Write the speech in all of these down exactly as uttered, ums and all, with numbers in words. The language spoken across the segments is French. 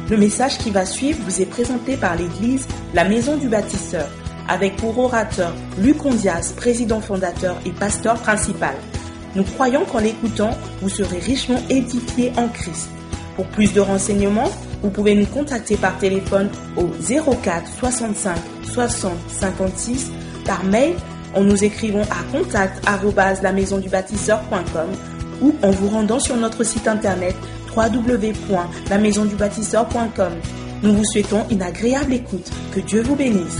Le message qui va suivre vous est présenté par l'église La Maison du Bâtisseur, avec pour orateur Luc Ondias, président fondateur et pasteur principal. Nous croyons qu'en l'écoutant, vous serez richement édifiés en Christ. Pour plus de renseignements, vous pouvez nous contacter par téléphone au zéro quatre soixante-cinq soixante cinquante-six, par mail en nous écrivant à contact arobase la maison du bâtisseur point com ou en vous rendant sur notre site internet w w w point la maison du bâtisseur point com. Nous vous souhaitons une agréable écoute. Que Dieu vous bénisse.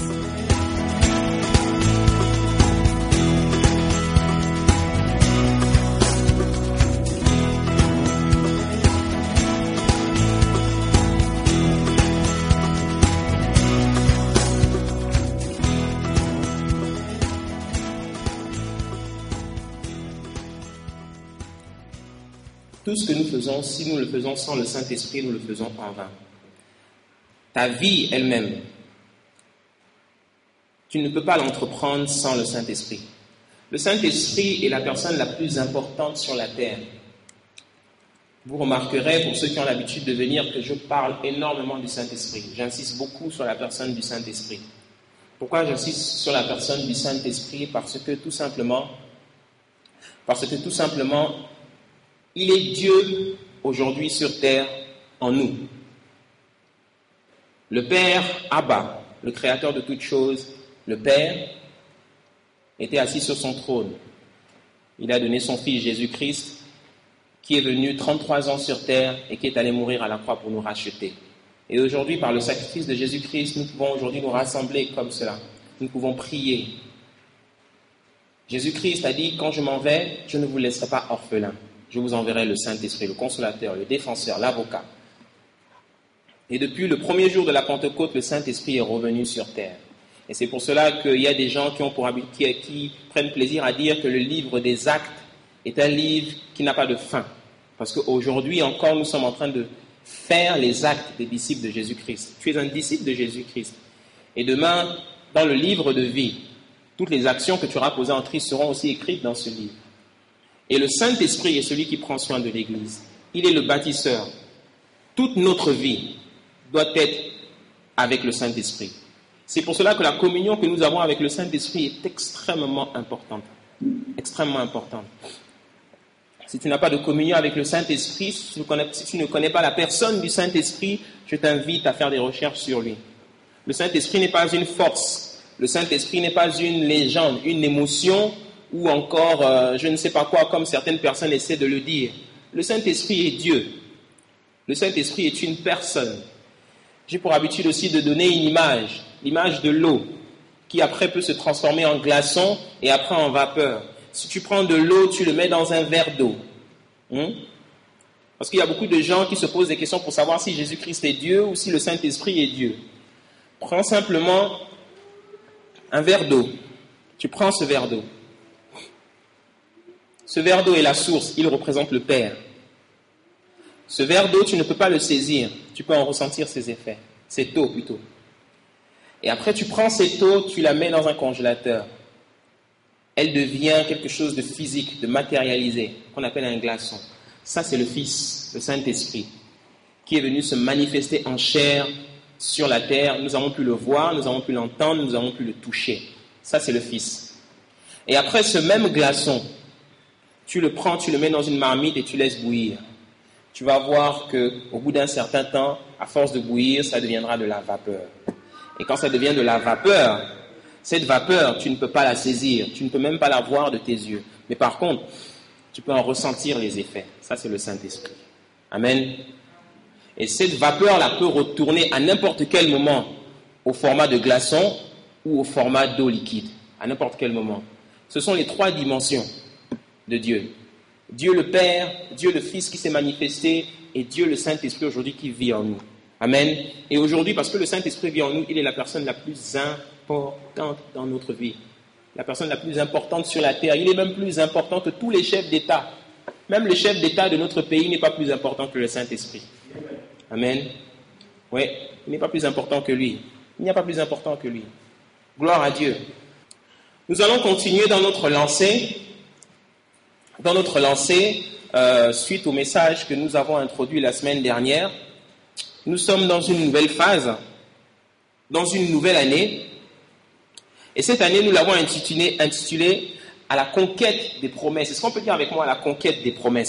Tout ce que nous faisons, si nous le faisons sans le Saint-Esprit, nous le faisons en vain. Ta vie elle-même, tu ne peux pas l'entreprendre sans le Saint-Esprit. Le Saint-Esprit est la personne la plus importante sur la terre. Vous remarquerez, pour ceux qui ont l'habitude de venir, que je parle énormément du Saint-Esprit. J'insiste beaucoup sur la personne du Saint-Esprit. Pourquoi j'insiste sur la personne du Saint-Esprit? Parce que tout simplement, parce que tout simplement, il est Dieu aujourd'hui sur terre en nous. Le Père Abba, le créateur de toutes choses, le Père, était assis sur son trône. Il a donné son Fils Jésus-Christ, qui est venu trente-trois ans sur terre et qui est allé mourir à la croix pour nous racheter. Et aujourd'hui, par le sacrifice de Jésus-Christ, nous pouvons aujourd'hui nous rassembler comme cela. Nous pouvons prier. Jésus-Christ a dit, quand je m'en vais, je ne vous laisserai pas orphelins. Je vous enverrai le Saint-Esprit, le consolateur, le défenseur, l'avocat. Et depuis le premier jour de la Pentecôte, le Saint-Esprit est revenu sur terre. Et c'est pour cela qu'il y a des gens qui, ont pour habitude, qui, qui prennent plaisir à dire que le livre des Actes est un livre qui n'a pas de fin. Parce qu'aujourd'hui encore, nous sommes en train de faire les actes des disciples de Jésus-Christ. Tu es un disciple de Jésus-Christ. Et demain, dans le livre de vie, toutes les actions que tu auras posées en Christ seront aussi écrites dans ce livre. Et le Saint-Esprit est celui qui prend soin de l'Église. Il est le bâtisseur. Toute notre vie doit être avec le Saint-Esprit. C'est pour cela que la communion que nous avons avec le Saint-Esprit est extrêmement importante. Extrêmement importante. Si tu n'as pas de communion avec le Saint-Esprit, si tu, connais, si tu ne connais pas la personne du Saint-Esprit, je t'invite à faire des recherches sur lui. Le Saint-Esprit n'est pas une force. Le Saint-Esprit n'est pas une légende, une émotion, ou encore, euh, je ne sais pas quoi, comme certaines personnes essaient de le dire. Le Saint-Esprit est Dieu. Le Saint-Esprit est une personne. J'ai pour habitude aussi de donner une image, l'image de l'eau, qui après peut se transformer en glaçon et après en vapeur. Si tu prends de l'eau, tu le mets dans un verre d'eau. Hum? Parce qu'il y a beaucoup de gens qui se posent des questions pour savoir si Jésus-Christ est Dieu ou si le Saint-Esprit est Dieu. Prends simplement un verre d'eau. Tu prends ce verre d'eau. Ce verre d'eau est la source, il représente le Père. Ce verre d'eau, tu ne peux pas le saisir, tu peux en ressentir ses effets, cette eau plutôt. Et après, tu prends cette eau, tu la mets dans un congélateur. Elle devient quelque chose de physique, de matérialisé, qu'on appelle un glaçon. Ça, c'est le Fils, le Saint-Esprit, qui est venu se manifester en chair sur la terre. Nous avons pu le voir, nous avons pu l'entendre, nous avons pu le toucher. Ça, c'est le Fils. Et après, ce même glaçon, tu le prends, tu le mets dans une marmite et tu laisses bouillir. Tu vas voir qu'au bout d'un certain temps, à force de bouillir, ça deviendra de la vapeur. Et quand ça devient de la vapeur, cette vapeur, tu ne peux pas la saisir, tu ne peux même pas la voir de tes yeux. Mais par contre, tu peux en ressentir les effets. Ça, c'est le Saint-Esprit. Amen. Et cette vapeur-là peut retourner à n'importe quel moment au format de glaçon ou au format d'eau liquide. À n'importe quel moment. Ce sont les trois dimensions de Dieu. Dieu le Père, Dieu le Fils qui s'est manifesté et Dieu le Saint-Esprit aujourd'hui qui vit en nous. Amen. Et aujourd'hui, parce que le Saint-Esprit vit en nous, il est la personne la plus importante dans notre vie. La personne la plus importante sur la terre. Il est même plus important que tous les chefs d'État. Même le chef d'État de notre pays n'est pas plus important que le Saint-Esprit. Amen. Oui, il n'est pas plus important que lui. Il n'y a pas plus important que lui. Gloire à Dieu. Nous allons continuer dans notre lancée. Dans notre lancée, euh, suite au message que nous avons introduit la semaine dernière, nous sommes dans une nouvelle phase, dans une nouvelle année. Et cette année, nous l'avons intitulée, intitulée « À la conquête des promesses ». Est-ce qu'on peut dire avec moi « À la conquête des promesses » ?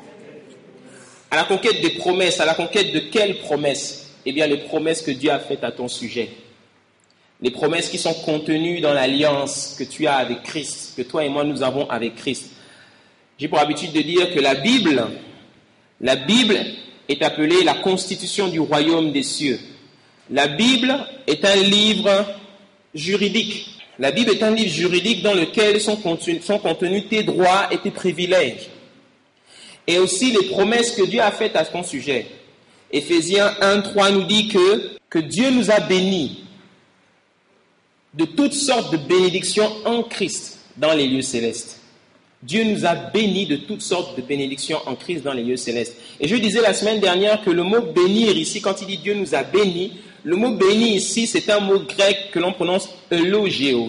À la conquête des promesses. À la conquête de quelles promesses ? Eh bien, les promesses que Dieu a faites à ton sujet. Les promesses qui sont contenues dans l'alliance que tu as avec Christ, que toi et moi nous avons avec Christ. J'ai pour habitude de dire que la Bible, la Bible est appelée la constitution du royaume des cieux. La Bible est un livre juridique. La Bible est un livre juridique dans lequel sont contenus, sont contenus tes droits et tes privilèges. Et aussi les promesses que Dieu a faites à ton sujet. Éphésiens un trois nous dit que, que Dieu nous a bénis de toutes sortes de bénédictions en Christ dans les lieux célestes. Dieu nous a bénis de toutes sortes de bénédictions en Christ dans les lieux célestes. Et je disais la semaine dernière que le mot bénir ici, quand il dit Dieu nous a bénis, le mot béni ici, c'est un mot grec que l'on prononce elogéo,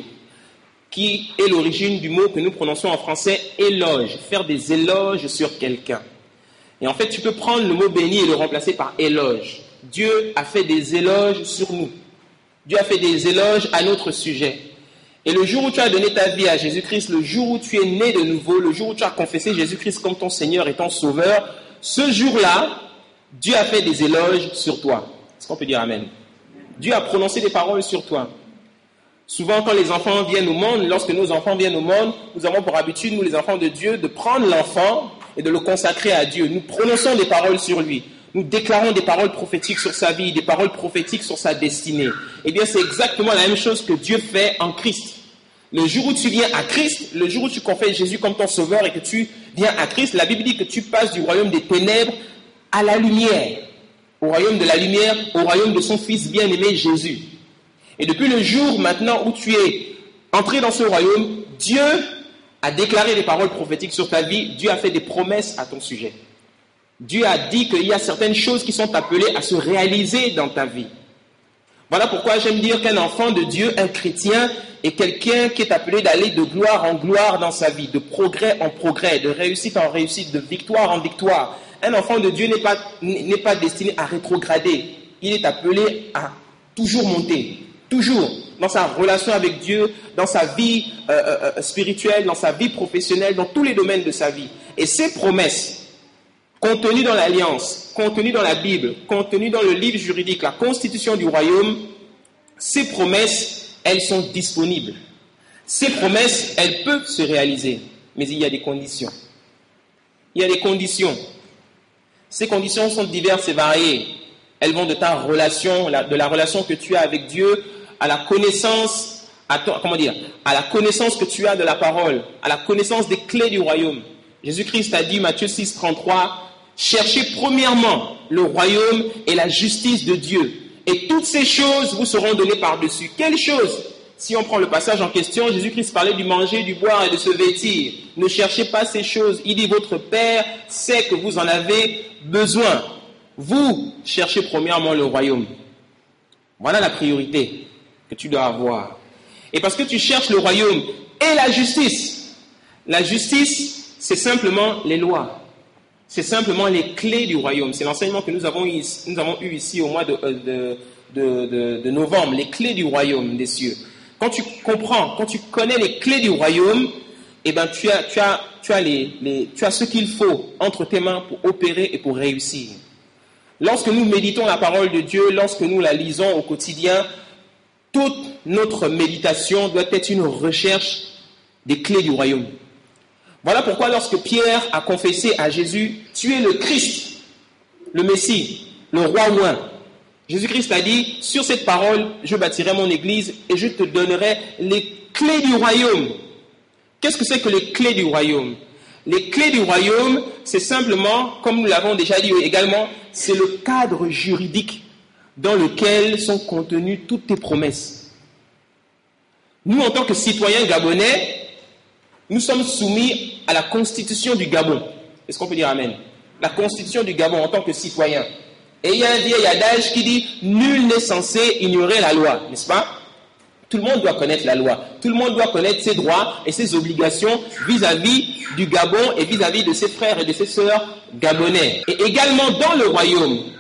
qui est l'origine du mot que nous prononçons en français éloge, faire des éloges sur quelqu'un. Et en fait, tu peux prendre le mot béni et le remplacer par éloge. Dieu a fait des éloges sur nous. Dieu a fait des éloges à notre sujet. Et le jour où tu as donné ta vie à Jésus-Christ, le jour où tu es né de nouveau, le jour où tu as confessé Jésus-Christ comme ton Seigneur et ton Sauveur, ce jour-là, Dieu a fait des éloges sur toi. Est-ce qu'on peut dire Amen ? Dieu a prononcé des paroles sur toi. Souvent, quand les enfants viennent au monde, lorsque nos enfants viennent au monde, nous avons pour habitude, nous les enfants de Dieu, de prendre l'enfant et de le consacrer à Dieu. Nous prononçons des paroles sur lui. Nous déclarons des paroles prophétiques sur sa vie, des paroles prophétiques sur sa destinée. Eh bien, c'est exactement la même chose que Dieu fait en Christ. Le jour où tu viens à Christ, le jour où tu confesses Jésus comme ton sauveur et que tu viens à Christ, la Bible dit que tu passes du royaume des ténèbres à la lumière, au royaume de la lumière, au royaume de son Fils bien-aimé Jésus. Et depuis le jour maintenant où tu es entré dans ce royaume, Dieu a déclaré des paroles prophétiques sur ta vie, Dieu a fait des promesses à ton sujet. Dieu a dit qu'il y a certaines choses qui sont appelées à se réaliser dans ta vie. Voilà pourquoi j'aime dire qu'un enfant de Dieu, un chrétien, est quelqu'un qui est appelé d'aller de gloire en gloire dans sa vie, de progrès en progrès, de réussite en réussite, de victoire en victoire. Un enfant de Dieu n'est pas, n'est pas destiné à rétrograder. Il est appelé à toujours monter, toujours dans sa relation avec Dieu, dans sa vie euh, euh, spirituelle, dans sa vie professionnelle, dans tous les domaines de sa vie. Et ces promesses, contenues dans l'Alliance, contenues dans la Bible, contenues dans le livre juridique, la constitution du royaume, ces promesses, elles sont disponibles. Ces promesses, elles peuvent se réaliser, mais il y a des conditions. Il y a des conditions. Ces conditions sont diverses et variées. Elles vont de ta relation, de la relation que tu as avec Dieu, à la connaissance, à ton, comment dire, à la connaissance que tu as de la parole, à la connaissance des clés du royaume. Jésus-Christ a dit, Matthieu six, trente-trois, « Cherchez premièrement le royaume et la justice de Dieu, et toutes ces choses vous seront données par-dessus. » Quelles choses ? Si on prend le passage en question, Jésus-Christ parlait du manger, du boire et de se vêtir. Ne cherchez pas ces choses. Il dit, votre Père sait que vous en avez besoin. Vous cherchez premièrement le royaume. Voilà la priorité que tu dois avoir. Et parce que tu cherches le royaume et la justice, la justice, c'est simplement les lois. C'est simplement les clés du royaume. C'est l'enseignement que nous avons eu, nous avons eu ici au mois de, de, de, de, de novembre, les clés du royaume des cieux. Quand tu comprends, quand tu connais les clés du royaume, eh ben tu as, tu as, tu as, les, les, tu as ce qu'il faut entre tes mains pour opérer et pour réussir. Lorsque nous méditons la parole de Dieu, lorsque nous la lisons au quotidien, toute notre méditation doit être une recherche des clés du royaume. Voilà pourquoi lorsque Pierre a confessé à Jésus, « Tu es le Christ, le Messie, le roi oint », Jésus-Christ a dit, « Sur cette parole, je bâtirai mon église et je te donnerai les clés du royaume. » Qu'est-ce que c'est que les clés du royaume ? Les clés du royaume, c'est simplement, comme nous l'avons déjà dit également, c'est le cadre juridique dans lequel sont contenues toutes tes promesses. Nous, en tant que citoyens gabonais, nous sommes soumis à la constitution du Gabon. Est-ce qu'on peut dire Amen ? La constitution du Gabon en tant que citoyen. Et il y a un vieil adage qui dit « Nul n'est censé ignorer la loi », n'est-ce pas ? Tout le monde doit connaître la loi. Tout le monde doit connaître ses droits et ses obligations vis-à-vis du Gabon et vis-à-vis de ses frères et de ses sœurs gabonais. Et également dans le royaume,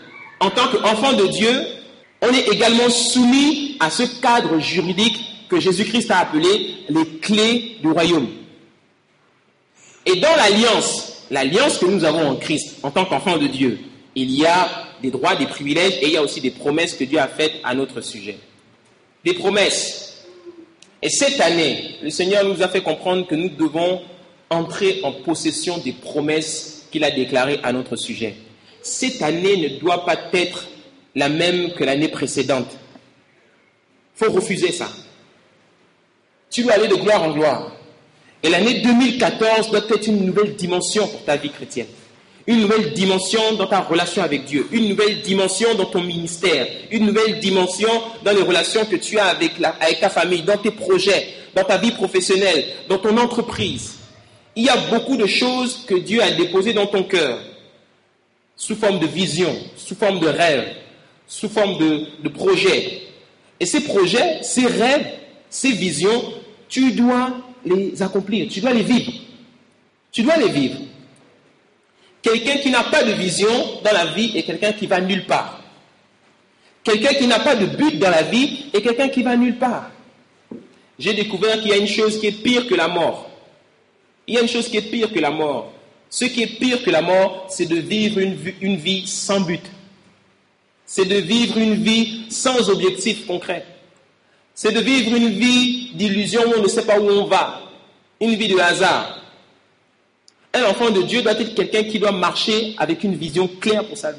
en tant qu'enfant de Dieu, on est également soumis à ce cadre juridique que Jésus-Christ a appelé les clés du royaume. Et dans l'alliance, l'alliance que nous avons en Christ, en tant qu'enfants de Dieu, il y a des droits, des privilèges et il y a aussi des promesses que Dieu a faites à notre sujet. Des promesses. Et cette année, le Seigneur nous a fait comprendre que nous devons entrer en possession des promesses qu'il a déclarées à notre sujet. Cette année ne doit pas être la même que l'année précédente. Il faut refuser ça. Tu dois aller de gloire en gloire. Et l'année deux mille quatorze doit être une nouvelle dimension pour ta vie chrétienne. Une nouvelle dimension dans ta relation avec Dieu. Une nouvelle dimension dans ton ministère. Une nouvelle dimension dans les relations que tu as avec, la, avec ta famille, dans tes projets, dans ta vie professionnelle, dans ton entreprise. Il y a beaucoup de choses que Dieu a déposées dans ton cœur, sous forme de vision, sous forme de rêve, sous forme de, de projets. Et ces projets, ces rêves, ces visions, tu dois les accomplir, tu dois les vivre. Tu dois les vivre. Quelqu'un qui n'a pas de vision dans la vie est quelqu'un qui va nulle part. Quelqu'un qui n'a pas de but dans la vie est quelqu'un qui va nulle part. J'ai découvert qu'il y a une chose qui est pire que la mort. Il y a une chose qui est pire que la mort. Ce qui est pire que la mort, c'est de vivre une, une vie sans but. C'est de vivre une vie sans objectif concret. C'est de vivre une vie d'illusion où on ne sait pas où on va. Une vie de hasard. Un enfant de Dieu doit être quelqu'un qui doit marcher avec une vision claire pour sa vie.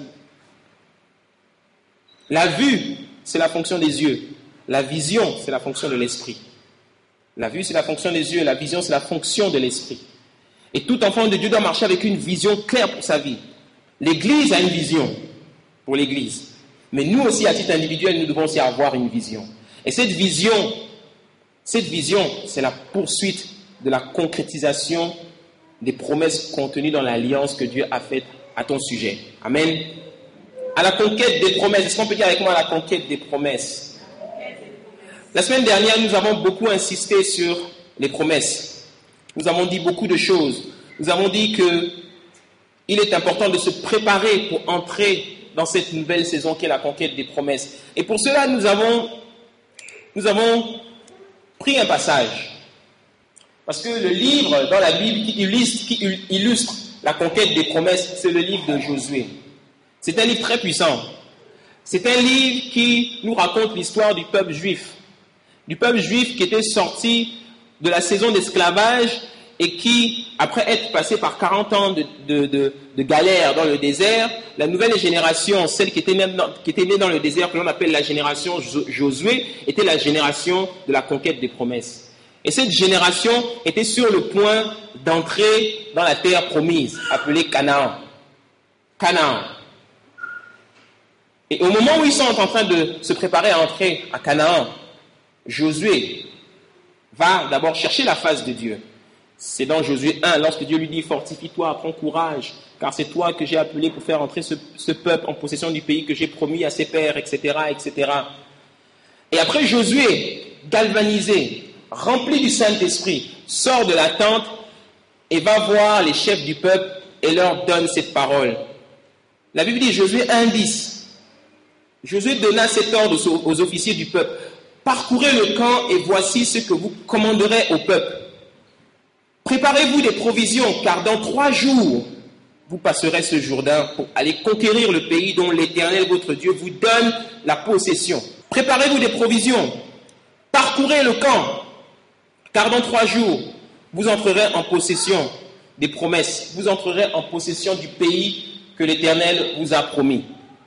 La vue, c'est la fonction des yeux. La vision, c'est la fonction de l'esprit. La vue, c'est la fonction des yeux. La vision, c'est la fonction de l'esprit. Et tout enfant de Dieu doit marcher avec une vision claire pour sa vie. L'Église a une vision pour l'Église. Mais nous aussi, à titre individuel, nous devons aussi avoir une vision. Et cette vision, cette vision, c'est la poursuite de la concrétisation des promesses contenues dans l'alliance que Dieu a faite à ton sujet. Amen. À la conquête des promesses. Est-ce qu'on peut dire avec moi à la conquête des promesses? La semaine dernière, nous avons beaucoup insisté sur les promesses. Nous avons dit beaucoup de choses. Nous avons dit qu'il est important de se préparer pour entrer dans cette nouvelle saison qui est la conquête des promesses. Et pour cela, nous avons, nous avons pris un passage. Parce que le livre dans la Bible qui illustre, qui illustre la conquête des promesses, c'est le livre de Josué. C'est un livre très puissant. C'est un livre qui nous raconte l'histoire du peuple juif. Du peuple juif qui était sorti de la saison d'esclavage et qui, après être passé par quarante ans de, de, de, de galère dans le désert, la nouvelle génération, celle qui était, née dans, qui était née dans le désert, que l'on appelle la génération Josué, était la génération de la conquête des promesses. Et cette génération était sur le point d'entrer dans la terre promise, appelée Canaan. Canaan. Et au moment où ils sont en train de se préparer à entrer à Canaan, Josué va d'abord chercher la face de Dieu. C'est dans Josué un, lorsque Dieu lui dit « Fortifie-toi, prends courage, car c'est toi que j'ai appelé pour faire entrer ce, ce peuple en possession du pays que j'ai promis à ses pères, et cetera, et cetera » Et après Josué, galvanisé, rempli du Saint-Esprit, sort de la tente et va voir les chefs du peuple et leur donne cette parole. La Bible dit Josué un dix. Josué donna cet ordre aux, aux officiers du peuple. Parcourez le camp et voici ce que vous commanderez au peuple. Préparez-vous des provisions, car dans trois jours, vous passerez ce Jourdain pour aller conquérir le pays dont l'Éternel, votre Dieu, vous donne la possession. Préparez-vous des provisions. Parcourez le camp. Car dans trois jours, vous entrerez en possession des promesses. Vous entrerez en possession du pays que l'Éternel vous a promis.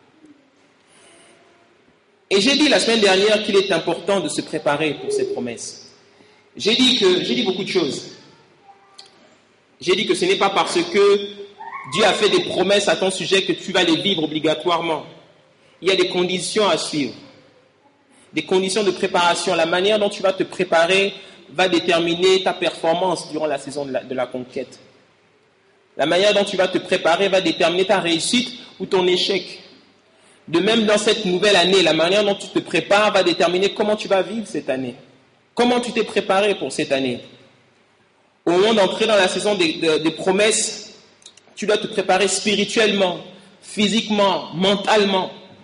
Et j'ai dit la semaine dernière qu'il est important de se préparer pour ces promesses. J'ai dit que, j'ai dit beaucoup de choses. J'ai dit que ce n'est pas parce que Dieu a fait des promesses à ton sujet que tu vas les vivre obligatoirement. Il y a des conditions à suivre. Des conditions de préparation. La manière dont tu vas te préparer va déterminer ta performance durant la saison de la, de la conquête. La manière dont tu vas te préparer va déterminer ta réussite ou ton échec. De même, dans cette nouvelle année, la manière dont tu te prépares va déterminer comment tu vas vivre cette année. Comment tu t'es préparé pour cette année. Au moment d'entrer dans la saison des, des, des promesses, tu dois te préparer spirituellement, physiquement, mentalement.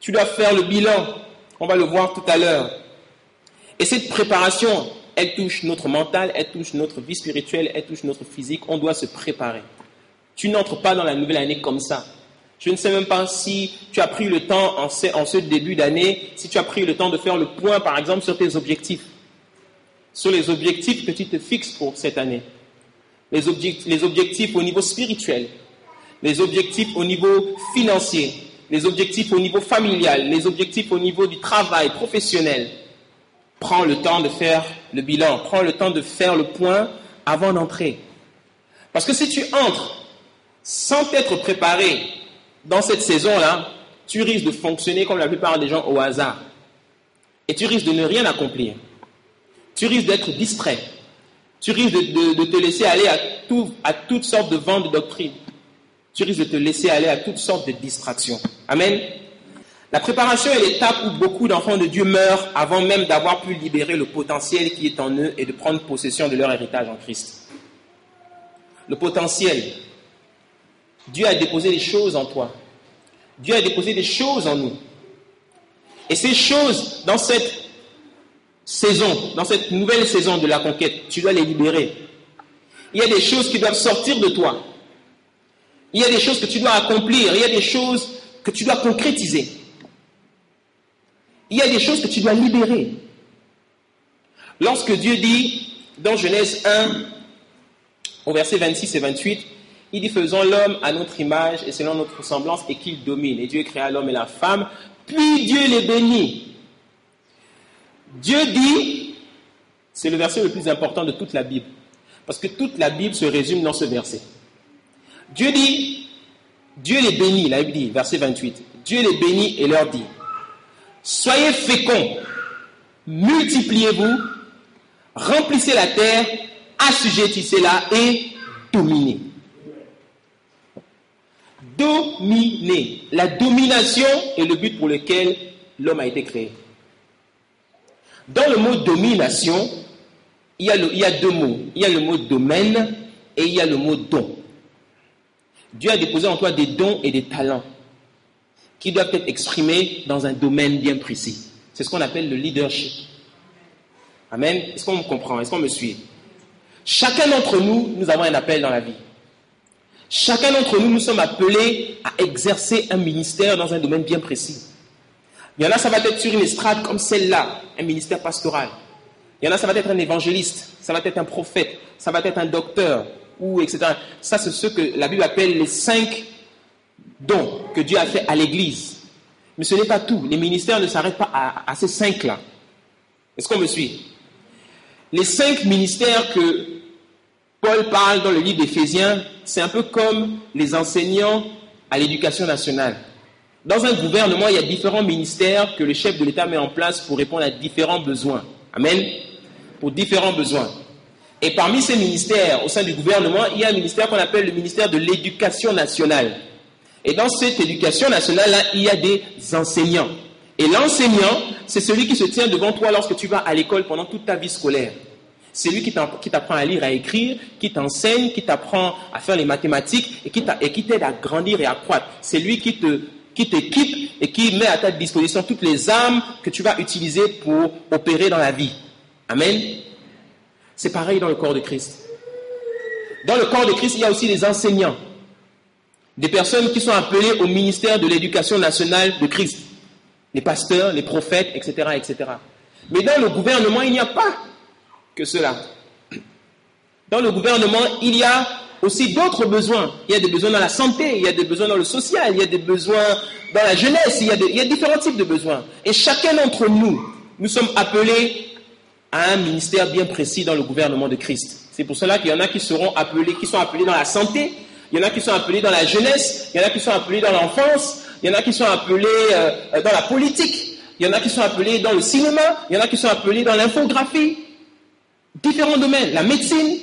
Tu dois faire le bilan. On va le voir tout à l'heure. Et cette préparation, elle touche notre mental, elle touche notre vie spirituelle, elle touche notre physique. On doit se préparer. Tu n'entres pas dans la nouvelle année comme ça. Je ne sais même pas si tu as pris le temps en ce, en ce début d'année, si tu as pris le temps de faire le point, par exemple, sur tes objectifs. Sur les objectifs que tu te fixes pour cette année. Les objectifs, les objectifs au niveau spirituel, les objectifs au niveau financier, les objectifs au niveau familial, les objectifs au niveau du travail professionnel. Prends le temps de faire le bilan, prends le temps de faire le point avant d'entrer. Parce que si tu entres sans t'être préparé dans cette saison-là, tu risques de fonctionner comme la plupart des gens au hasard. Et tu risques de ne rien accomplir. Tu risques d'être distrait. Tu risques de, de, de te laisser aller à, tout, à toutes sortes de vents de doctrine. Tu risques de te laisser aller à toutes sortes de distractions. Amen. La préparation est l'étape où beaucoup d'enfants de Dieu meurent avant même d'avoir pu libérer le potentiel qui est en eux et de prendre possession de leur héritage en Christ. Le potentiel. Dieu a déposé des choses en toi. Dieu a déposé des choses en nous. Et ces choses, dans cette saison, dans cette nouvelle saison de la conquête, tu dois les libérer. Il y a des choses qui doivent sortir de toi. Il y a des choses que tu dois accomplir. Il y a des choses que tu dois concrétiser. Il y a des choses que tu dois libérer. Lorsque Dieu dit, dans Genèse un, au verset vingt-six et vingt-huit, il dit, faisons l'homme à notre image et selon notre ressemblance et qu'il domine. Et Dieu créa l'homme et la femme, puis Dieu les bénit. Dieu dit, c'est le verset le plus important de toute la Bible, parce que toute la Bible se résume dans ce verset. Dieu dit, Dieu les bénit, la Bible dit, verset vingt-huit, Dieu les bénit et leur dit, soyez féconds, multipliez-vous, remplissez la terre, assujettissez-la et dominez. Dominer. La domination est le but pour lequel l'homme a été créé. Dans le mot domination, il y a, le, il y a deux mots. Il y a le mot domaine et il y a le mot don. Dieu a déposé en toi des dons et des talents qui doivent être exprimés dans un domaine bien précis. C'est ce qu'on appelle le leadership. Amen. Est-ce qu'on me comprend? Est-ce qu'on me suit? Chacun d'entre nous, nous avons un appel dans la vie. Chacun d'entre nous, nous sommes appelés à exercer un ministère dans un domaine bien précis. Il y en a, ça va être sur une estrade comme celle-là, un ministère pastoral. Il y en a, ça va être un évangéliste, ça va être un prophète, ça va être un docteur, ou et cetera. Ça, c'est ce que la Bible appelle les cinq dons que Dieu a fait à l'Église. Mais ce n'est pas tout. Les ministères ne s'arrêtent pas à, à ces cinq-là. Est-ce qu'on me suit? Les cinq ministères que Paul parle dans le livre d'Éphésiens, c'est un peu comme les enseignants à l'éducation nationale. Dans un gouvernement, il y a différents ministères que le chef de l'État met en place pour répondre à différents besoins. Amen. Pour différents besoins. Et parmi ces ministères, au sein du gouvernement, il y a un ministère qu'on appelle le ministère de l'éducation nationale. Et dans cette éducation nationale-là, il y a des enseignants. Et l'enseignant, c'est celui qui se tient devant toi lorsque tu vas à l'école pendant toute ta vie scolaire. C'est lui qui t'apprend à lire, à écrire, qui t'enseigne, qui t'apprend à faire les mathématiques et qui t'aide à grandir et à croître. C'est lui qui te, qui t'équipe et qui met à ta disposition toutes les armes que tu vas utiliser pour opérer dans la vie. Amen. C'est pareil dans le corps de Christ. Dans le corps de Christ, il y a aussi les enseignants. Des personnes qui sont appelées au ministère de l'éducation nationale de Christ. Les pasteurs, les prophètes, et cetera, et cetera. Mais dans le gouvernement, il n'y a pas que cela. Dans le gouvernement, il y a aussi d'autres besoins. Il y a des besoins dans la santé, il y a des besoins dans le social, il y a des besoins dans la jeunesse, il y a, des, il y a différents types de besoins. Et chacun d'entre nous, nous sommes appelés à un ministère bien précis dans le gouvernement de Christ. C'est pour cela qu'il y en a qui seront appelés, qui sont appelés dans la santé, il y en a qui sont appelés dans la jeunesse, il y en a qui sont appelés dans l'enfance, il y en a qui sont appelés euh, dans la politique, il y en a qui sont appelés dans le cinéma, il y en a qui sont appelés dans l'infographie. Différents domaines, la médecine.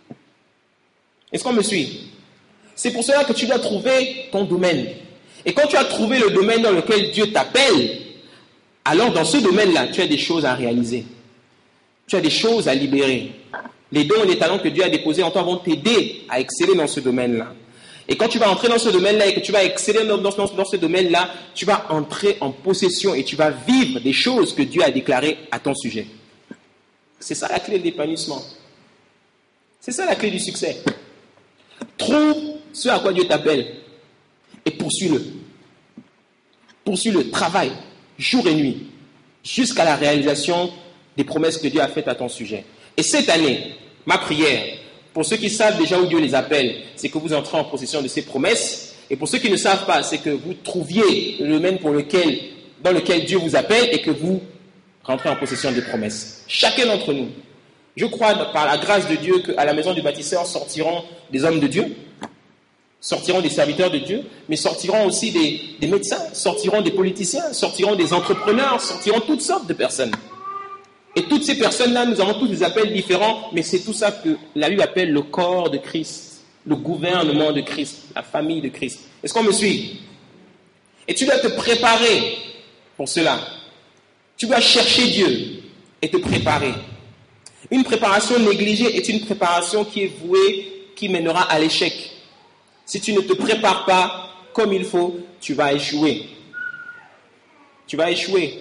Est-ce qu'on me suit? C'est pour cela que tu dois trouver ton domaine. Et quand tu as trouvé le domaine dans lequel Dieu t'appelle, alors dans ce domaine-là, tu as des choses à réaliser. Tu as des choses à libérer. Les dons et les talents que Dieu a déposés en toi vont t'aider à exceller dans ce domaine-là. Et quand tu vas entrer dans ce domaine-là et que tu vas exceller dans, dans, dans ce domaine-là, tu vas entrer en possession et tu vas vivre des choses que Dieu a déclarées à ton sujet. C'est ça la clé de l'épanouissement. C'est ça la clé du succès. Trouve ce à quoi Dieu t'appelle et poursuis-le. Poursuis-le, travaille, jour et nuit, jusqu'à la réalisation des promesses que Dieu a faites à ton sujet. Et cette année, ma prière, pour ceux qui savent déjà où Dieu les appelle, c'est que vous entrez en possession de ces promesses. Et pour ceux qui ne savent pas, c'est que vous trouviez le domaine pour lequel, dans lequel Dieu vous appelle et que vous rentrez en possession des promesses. Chacun d'entre nous. Je crois, par la grâce de Dieu, qu'à la maison du bâtisseur sortiront des hommes de Dieu, sortiront des serviteurs de Dieu, mais sortiront aussi des, des médecins, sortiront des politiciens, sortiront des entrepreneurs, sortiront toutes sortes de personnes. Et toutes ces personnes-là, nous avons tous des appels différents, mais c'est tout ça que la Bible appelle le corps de Christ, le gouvernement de Christ, la famille de Christ. Est-ce qu'on me suit? Et tu dois te préparer pour cela. Tu dois chercher Dieu et te préparer. Une préparation négligée est une préparation qui est vouée, qui mènera à l'échec. Si tu ne te prépares pas comme il faut, tu vas échouer. Tu vas échouer.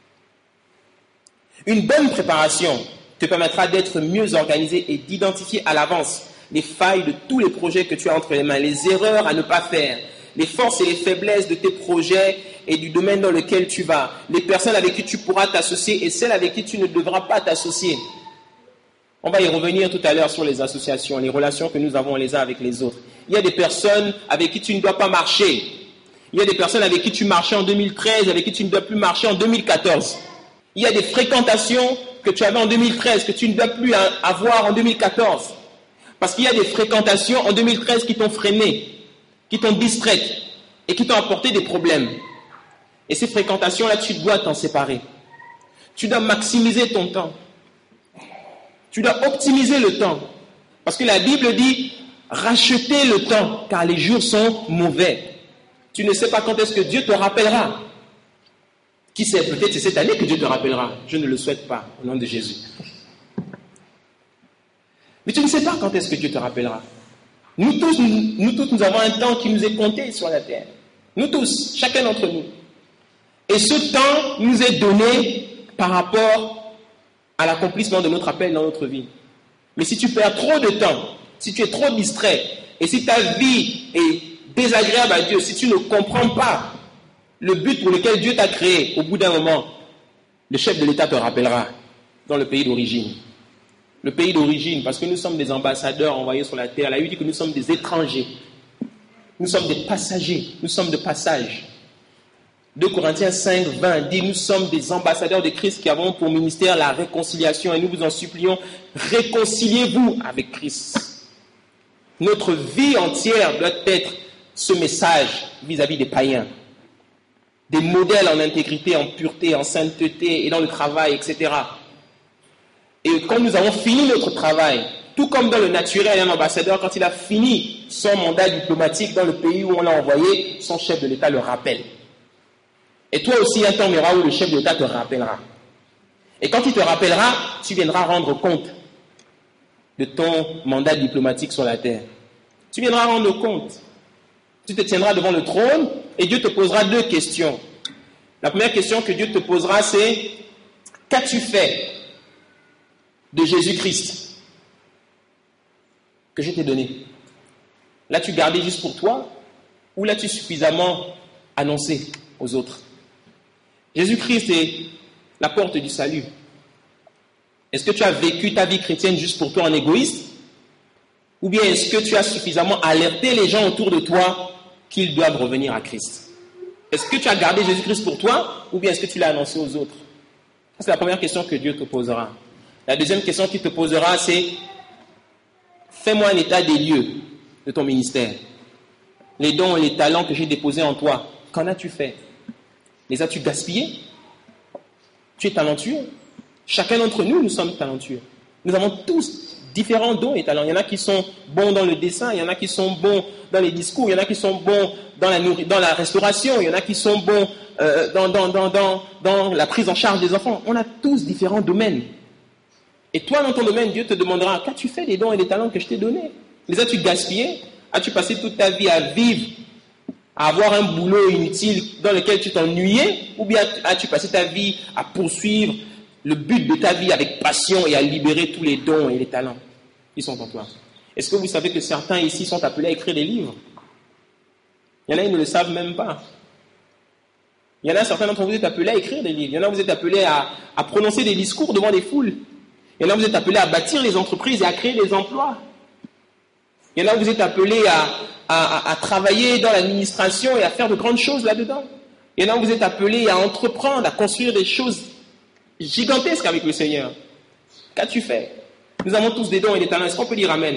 Une bonne préparation te permettra d'être mieux organisé et d'identifier à l'avance les failles de tous les projets que tu as entre les mains, les erreurs à ne pas faire, les forces et les faiblesses de tes projets et du domaine dans lequel tu vas, les personnes avec qui tu pourras t'associer et celles avec qui tu ne devras pas t'associer. On va y revenir tout à l'heure sur les associations, les relations que nous avons les uns avec les autres. Il y a des personnes avec qui tu ne dois pas marcher. Il y a des personnes avec qui tu marchais en deux mille treize, avec qui tu ne dois plus marcher en deux mille quatorze. Il y a des fréquentations que tu avais en deux mille treize, que tu ne dois plus avoir en deux mille quatorze. Parce qu'il y a des fréquentations en deux mille treize qui t'ont freiné, qui t'ont distrait et qui t'ont apporté des problèmes. Et ces fréquentations-là, tu dois t'en séparer. Tu dois maximiser ton temps. Tu dois optimiser le temps. Parce que la Bible dit, rachetez le temps, car les jours sont mauvais. Tu ne sais pas quand est-ce que Dieu te rappellera. Qui sait, peut-être c'est cette année que Dieu te rappellera. Je ne le souhaite pas, au nom de Jésus. Mais tu ne sais pas quand est-ce que Dieu te rappellera. Nous tous, nous, nous tous, nous avons un temps qui nous est compté sur la terre. Nous tous, chacun d'entre nous. Et ce temps nous est donné par rapport à l'accomplissement de notre appel dans notre vie. Mais si tu perds trop de temps, si tu es trop distrait, et si ta vie est désagréable à Dieu, si tu ne comprends pas le but pour lequel Dieu t'a créé, au bout d'un moment, le chef de l'État te rappellera dans le pays d'origine. Le pays d'origine, parce que nous sommes des ambassadeurs envoyés sur la terre. La Bible dit que nous sommes des étrangers. Nous sommes des passagers. Nous sommes de passage. deux Corinthiens cinq, vingt dit, nous sommes des ambassadeurs de Christ qui avons pour ministère la réconciliation et nous vous en supplions, réconciliez-vous avec Christ. Notre vie entière doit être ce message vis-à-vis des païens. Des modèles en intégrité, en pureté, en sainteté et dans le travail, et cetera. Et quand nous avons fini notre travail, tout comme dans le naturel, un ambassadeur, quand il a fini son mandat diplomatique dans le pays où on l'a envoyé, son chef de l'État le rappelle. Et toi aussi, un temps viendra où le chef de l'État te rappellera. Et quand il te rappellera, tu viendras rendre compte de ton mandat diplomatique sur la terre. Tu viendras rendre compte. Tu te tiendras devant le trône et Dieu te posera deux questions. La première question que Dieu te posera, c'est « Qu'as-tu fait de Jésus-Christ que je t'ai donné? L'as-tu gardé juste pour toi ou l'as-tu suffisamment annoncé aux autres ?» Jésus-Christ est la porte du salut. Est-ce que tu as vécu ta vie chrétienne juste pour toi en égoïste? Ou bien est-ce que tu as suffisamment alerté les gens autour de toi qu'ils doivent revenir à Christ? Est-ce que tu as gardé Jésus-Christ pour toi ou bien est-ce que tu l'as annoncé aux autres? C'est la première question que Dieu te posera. La deuxième question qu'il te posera, c'est fais-moi un état des lieux de ton ministère. Les dons et les talents que j'ai déposés en toi, qu'en as-tu fait? Les as-tu gaspillés? Tu es talentueux. Chacun d'entre nous, nous sommes talentueux. Nous avons tous différents dons et talents. Il y en a qui sont bons dans le dessin, il y en a qui sont bons dans les discours, il y en a qui sont bons dans la, nourri- dans la restauration, il y en a qui sont bons euh, dans, dans, dans, dans, dans la prise en charge des enfants. On a tous différents domaines. Et toi, dans ton domaine, Dieu te demandera, qu'as-tu fait des dons et des talents que je t'ai donnés? Les as-tu gaspillés? As-tu passé toute ta vie à vivre, à avoir un boulot inutile dans lequel tu t'ennuyais, ou bien as-tu passé ta vie à poursuivre le but de ta vie avec passion et à libérer tous les dons et les talents qui sont en toi? Est-ce que vous savez que certains ici sont appelés à écrire des livres? Il y en a, ils ne le savent même pas. Il y en a certains d'entre vous, vous êtes appelés à écrire des livres. Il y en a, vous êtes appelés à, à prononcer des discours devant des foules. Il y en a, vous êtes appelés à bâtir les entreprises et à créer des emplois. Il y en a, vous êtes appelés à, à, à travailler dans l'administration et à faire de grandes choses là-dedans. Il y en a, vous êtes appelés à entreprendre, à construire des choses gigantesques avec le Seigneur. Qu'as-tu fait? Nous avons tous des dons et des talents. Est-ce qu'on peut dire Amen?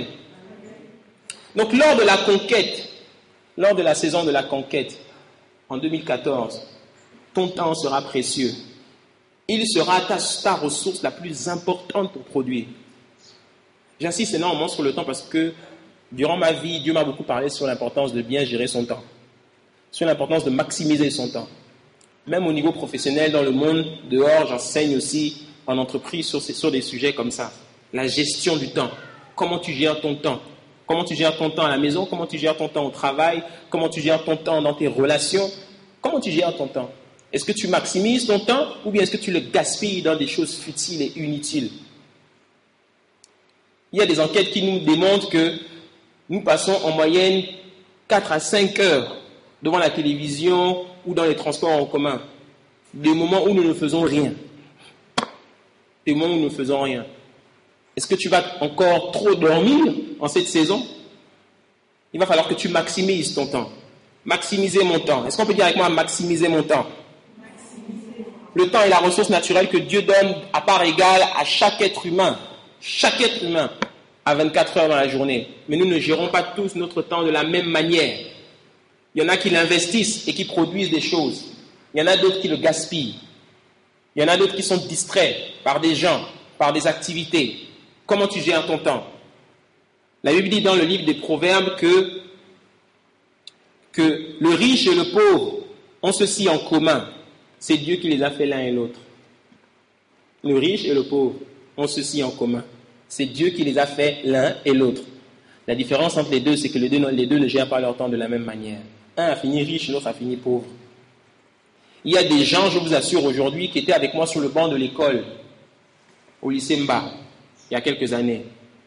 Donc, lors de la conquête, lors de la saison de la conquête, en deux mille quatorze, ton temps sera précieux. Il sera ta, ta ressource la plus importante pour produire. J'insiste énormément sur le temps parce que durant ma vie, Dieu m'a beaucoup parlé sur l'importance de bien gérer son temps, sur l'importance de maximiser son temps. Même au niveau professionnel, dans le monde dehors, j'enseigne aussi en entreprise sur, sur des sujets comme ça. La gestion du temps. Comment tu gères ton temps? Comment tu gères ton temps à la maison? Comment tu gères ton temps au travail? Comment tu gères ton temps dans tes relations? Comment tu gères ton temps? Est-ce que tu maximises ton temps ou bien est-ce que tu le gaspilles dans des choses futiles et inutiles? Il y a des enquêtes qui nous démontrent que nous passons en moyenne quatre à cinq heures devant la télévision ou dans les transports en commun. Des moments où nous ne faisons rien. Des moments où nous ne faisons rien. Est-ce que tu vas encore trop dormir en cette saison? Il va falloir que tu maximises ton temps. Maximiser mon temps. Est-ce qu'on peut dire avec moi maximiser mon temps? Le temps est la ressource naturelle que Dieu donne à part égale à chaque être humain. Chaque être humain a vingt-quatre heures dans la journée. Mais nous ne gérons pas tous notre temps de la même manière. Il y en a qui l'investissent et qui produisent des choses. Il y en a d'autres qui le gaspillent. Il y en a d'autres qui sont distraits par des gens, par des activités. Comment tu gères ton temps? La Bible dit dans le livre des Proverbes que, que le riche et le pauvre ont ceci en commun. C'est Dieu qui les a fait l'un et l'autre. Le riche et le pauvre ont ceci en commun. C'est Dieu qui les a fait l'un et l'autre. La différence entre les deux, c'est que les deux, les deux ne gèrent pas leur temps de la même manière. Un a fini riche, l'autre a fini pauvre. Il y a des gens, je vous assure aujourd'hui, qui étaient avec moi sur le banc de l'école, au lycée Mba, il y a quelques années.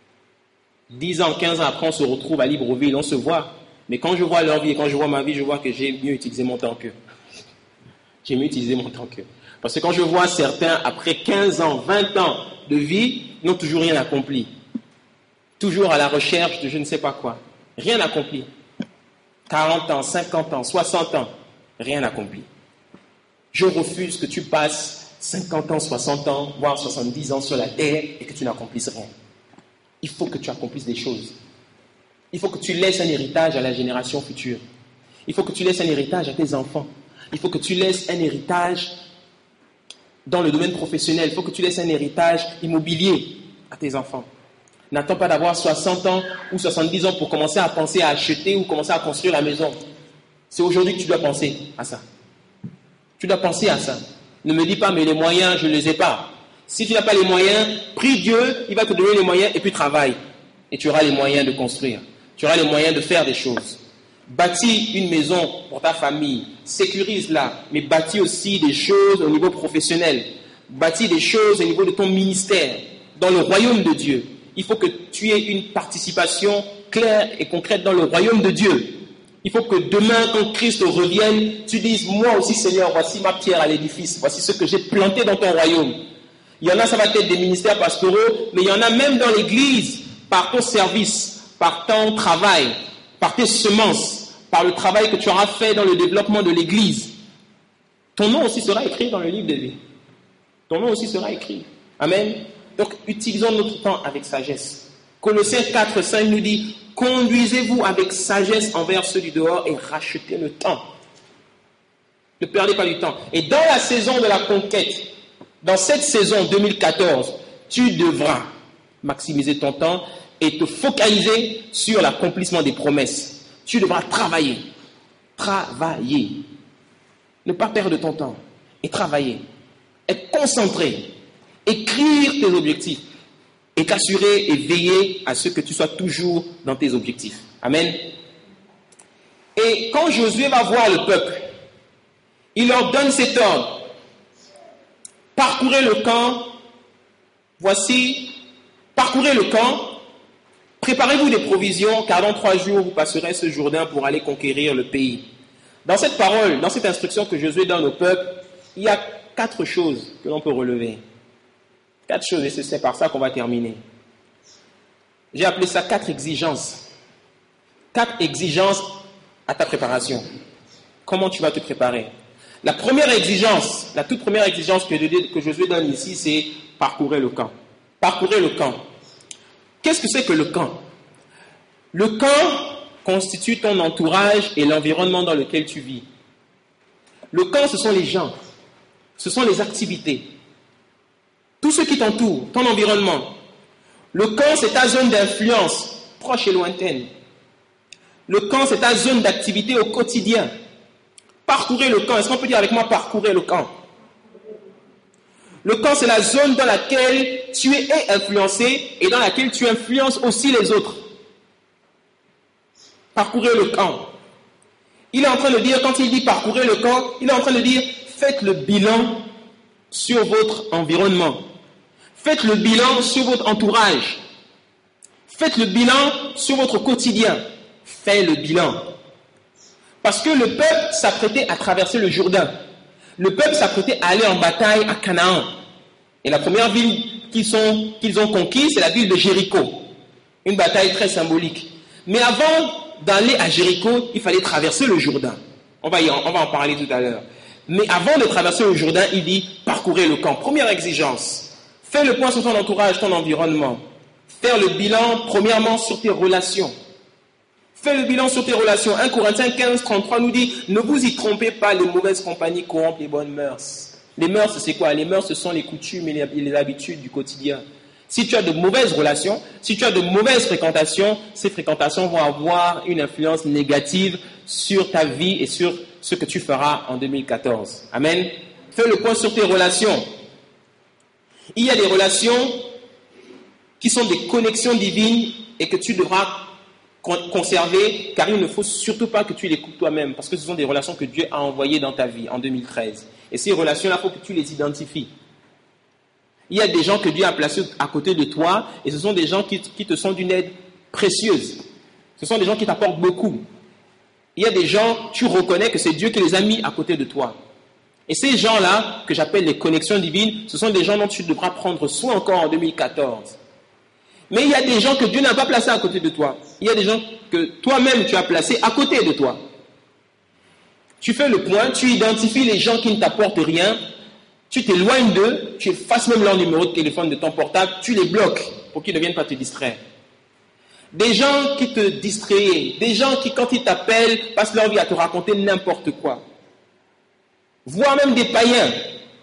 Dix ans, quinze ans après, on se retrouve à Libreville, on se voit. Mais quand je vois leur vie et quand je vois ma vie, je vois que j'ai mieux utilisé mon temps qu'eux. J'ai mieux utilisé mon temps qu'eux. Parce que quand je vois certains, après quinze ans, vingt ans de vie, n'ont toujours rien accompli. Toujours à la recherche de je ne sais pas quoi. Rien accompli. quarante ans, cinquante ans, soixante ans, rien accompli. Je refuse que tu passes cinquante ans, soixante ans, voire soixante-dix ans sur la terre et que tu n'accomplisses rien. Il faut que tu accomplisses des choses. Il faut que tu laisses un héritage à la génération future. Il faut que tu laisses un héritage à tes enfants. Il faut que tu laisses un héritage dans le domaine professionnel. Il faut que tu laisses un héritage immobilier à tes enfants. N'attends pas d'avoir soixante ans ou soixante-dix ans pour commencer à penser à acheter ou commencer à construire la maison. C'est aujourd'hui que tu dois penser à ça. Tu dois penser à ça. Ne me dis pas, mais les moyens, je ne les ai pas. Si tu n'as pas les moyens, prie Dieu, il va te donner les moyens et puis travaille. Et tu auras les moyens de construire. Tu auras les moyens de faire des choses. Bâtis une maison pour ta famille, sécurise-la, mais bâtis aussi des choses au niveau professionnel. Bâtis des choses au niveau de ton ministère, dans le royaume de Dieu. Il faut que tu aies une participation claire et concrète dans le royaume de Dieu. Il faut que demain, quand Christ revienne, tu dises, moi aussi Seigneur, voici ma pierre à l'édifice, voici ce que j'ai planté dans ton royaume. Il y en a, ça va être des ministères pastoraux, mais il y en a même dans l'église, par ton service, par ton travail, par tes semences, par le travail que tu auras fait dans le développement de l'église. Ton nom aussi sera écrit dans le livre de vie. Ton nom aussi sera écrit. Amen. Donc, utilisons notre temps avec sagesse. Colossiens quatre, cinq nous dit, conduisez-vous avec sagesse envers ceux du dehors et rachetez le temps. Ne perdez pas du temps. Et dans la saison de la conquête, dans cette saison deux mille quatorze, tu devras maximiser ton temps et te focaliser sur l'accomplissement des promesses. Tu devras travailler. Travailler. Ne pas perdre ton temps. Et travailler. Être concentré. Écrire tes objectifs. Et t'assurer et veiller à ce que tu sois toujours dans tes objectifs. Amen. Et quand Josué va voir le peuple, il leur donne cet ordre. Parcourez le camp. Voici, parcourez le camp. Préparez-vous des provisions, car dans trois jours, vous passerez ce Jourdain pour aller conquérir le pays. Dans cette parole, dans cette instruction que Josué donne au peuple, il y a quatre choses que l'on peut relever. Quatre choses, et c'est par ça qu'on va terminer. J'ai appelé ça quatre exigences. Quatre exigences à ta préparation. Comment tu vas te préparer? La première exigence, la toute première exigence que, que Josué donne ici, c'est parcourir le camp. Parcourir le camp. Qu'est-ce que c'est que le camp? Le camp constitue ton entourage et l'environnement dans lequel tu vis. Le camp, ce sont les gens, ce sont les activités, tout ce qui t'entoure, ton environnement. Le camp, c'est ta zone d'influence, proche et lointaine. Le camp, c'est ta zone d'activité au quotidien. Parcourez le camp. Est-ce qu'on peut dire avec moi parcourez le camp? Le camp, c'est la zone dans laquelle tu es influencé et dans laquelle tu influences aussi les autres. Parcourez le camp. Il est en train de dire, quand il dit parcourez le camp, il est en train de dire faites le bilan sur votre environnement. Faites le bilan sur votre entourage. Faites le bilan sur votre quotidien. Faites le bilan. Parce que le peuple s'apprêtait à traverser le Jourdain. Le peuple s'apprêtait à aller en bataille à Canaan. Et la première ville qu'ils sont, qu'ils ont conquise, c'est la ville de Jéricho. Une bataille très symbolique. Mais avant d'aller à Jéricho, il fallait traverser le Jourdain. On va, y en, on va en parler tout à l'heure. Mais avant de traverser le Jourdain, il dit parcourez le camp. Première exigence. Fais le point sur ton entourage, ton environnement. Faire le bilan, premièrement, sur tes relations. Fais le bilan sur tes relations. un Corinthiens quinze, trente-trois nous dit, ne vous y trompez pas, les mauvaises compagnies corrompent les bonnes mœurs. Les mœurs, c'est quoi? Les mœurs, ce sont les coutumes et les, et les habitudes du quotidien. Si tu as de mauvaises relations, si tu as de mauvaises fréquentations, ces fréquentations vont avoir une influence négative sur ta vie et sur ce que tu feras en deux mille quatorze. Amen. Fais le point sur tes relations. Il y a des relations qui sont des connexions divines et que tu devras conserver, car il ne faut surtout pas que tu les coupes toi-même, parce que ce sont des relations que Dieu a envoyées dans ta vie en deux mille treize. Et ces relations-là, il faut que tu les identifies. Il y a des gens que Dieu a placés à côté de toi, et ce sont des gens qui, qui te sont d'une aide précieuse. Ce sont des gens qui t'apportent beaucoup. Il y a des gens, tu reconnais que c'est Dieu qui les a mis à côté de toi. Et ces gens-là, que j'appelle les connexions divines, ce sont des gens dont tu devras prendre soin encore en deux mille quatorze. Mais il y a des gens que Dieu n'a pas placés à côté de toi. Il y a des gens que toi-même tu as placés à côté de toi. Tu fais le point, tu identifies les gens qui ne t'apportent rien, tu t'éloignes d'eux, tu effaces même leur numéro de téléphone de ton portable, tu les bloques pour qu'ils ne viennent pas te distraire. Des gens qui te distraient, des gens qui, quand ils t'appellent, passent leur vie à te raconter n'importe quoi. Voire même des païens.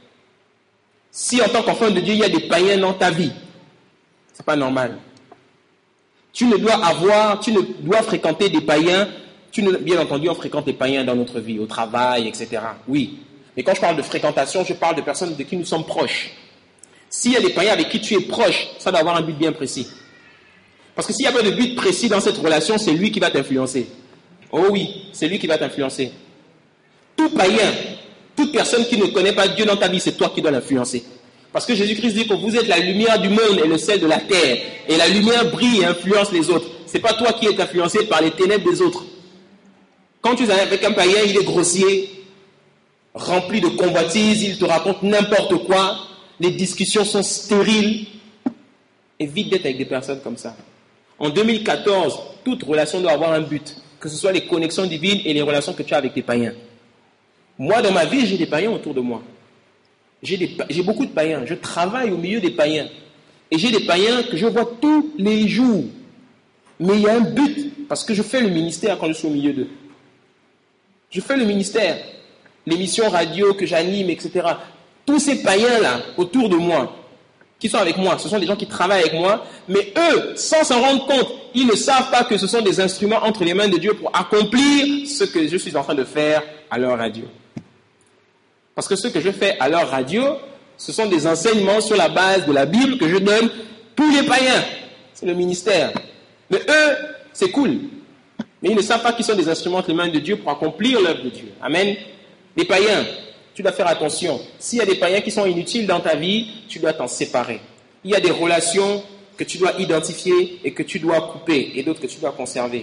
Si en tant qu'enfant de Dieu, il y a des païens dans ta vie, c'est pas normal. Tu ne dois avoir, tu ne dois fréquenter des païens. Tu ne, bien entendu, on fréquente des païens dans notre vie, au travail, et cetera. Oui. Mais quand je parle de fréquentation, je parle de personnes de qui nous sommes proches. S'il y a des païens avec qui tu es proche, ça doit avoir un but bien précis. Parce que s'il n'y a pas de but précis dans cette relation, c'est lui qui va t'influencer. Oh oui, c'est lui qui va t'influencer. Tout païen, toute personne qui ne connaît pas Dieu dans ta vie, c'est toi qui dois l'influencer. Parce que Jésus-Christ dit que vous êtes la lumière du monde et le sel de la terre. Et la lumière brille et influence les autres. Ce n'est pas toi qui es influencé par les ténèbres des autres. Quand tu es avec un païen, il est grossier, rempli de convoitises, il te raconte n'importe quoi, les discussions sont stériles. Évite d'être avec des personnes comme ça. En deux mille quatorze, toute relation doit avoir un but, que ce soit les connexions divines et les relations que tu as avec tes païens. Moi, dans ma vie, j'ai des païens autour de moi. J'ai, des, j'ai beaucoup de païens. Je travaille au milieu des païens. Et j'ai des païens que je vois tous les jours. Mais il y a un but, parce que je fais le ministère quand je suis au milieu d'eux. Je fais le ministère, l'émission radio que j'anime, et cetera. Tous ces païens-là, autour de moi, qui sont avec moi, ce sont des gens qui travaillent avec moi, mais eux, sans s'en rendre compte, ils ne savent pas que ce sont des instruments entre les mains de Dieu pour accomplir ce que je suis en train de faire à leur radio. Parce que ce que je fais à leur radio, ce sont des enseignements sur la base de la Bible que je donne tous les païens. C'est le ministère. Mais eux, c'est cool. Mais ils ne savent pas qu'ils sont des instruments entre les mains de Dieu pour accomplir l'œuvre de Dieu. Amen. Les païens, tu dois faire attention. S'il y a des païens qui sont inutiles dans ta vie, tu dois t'en séparer. Il y a des relations que tu dois identifier et que tu dois couper, et d'autres que tu dois conserver.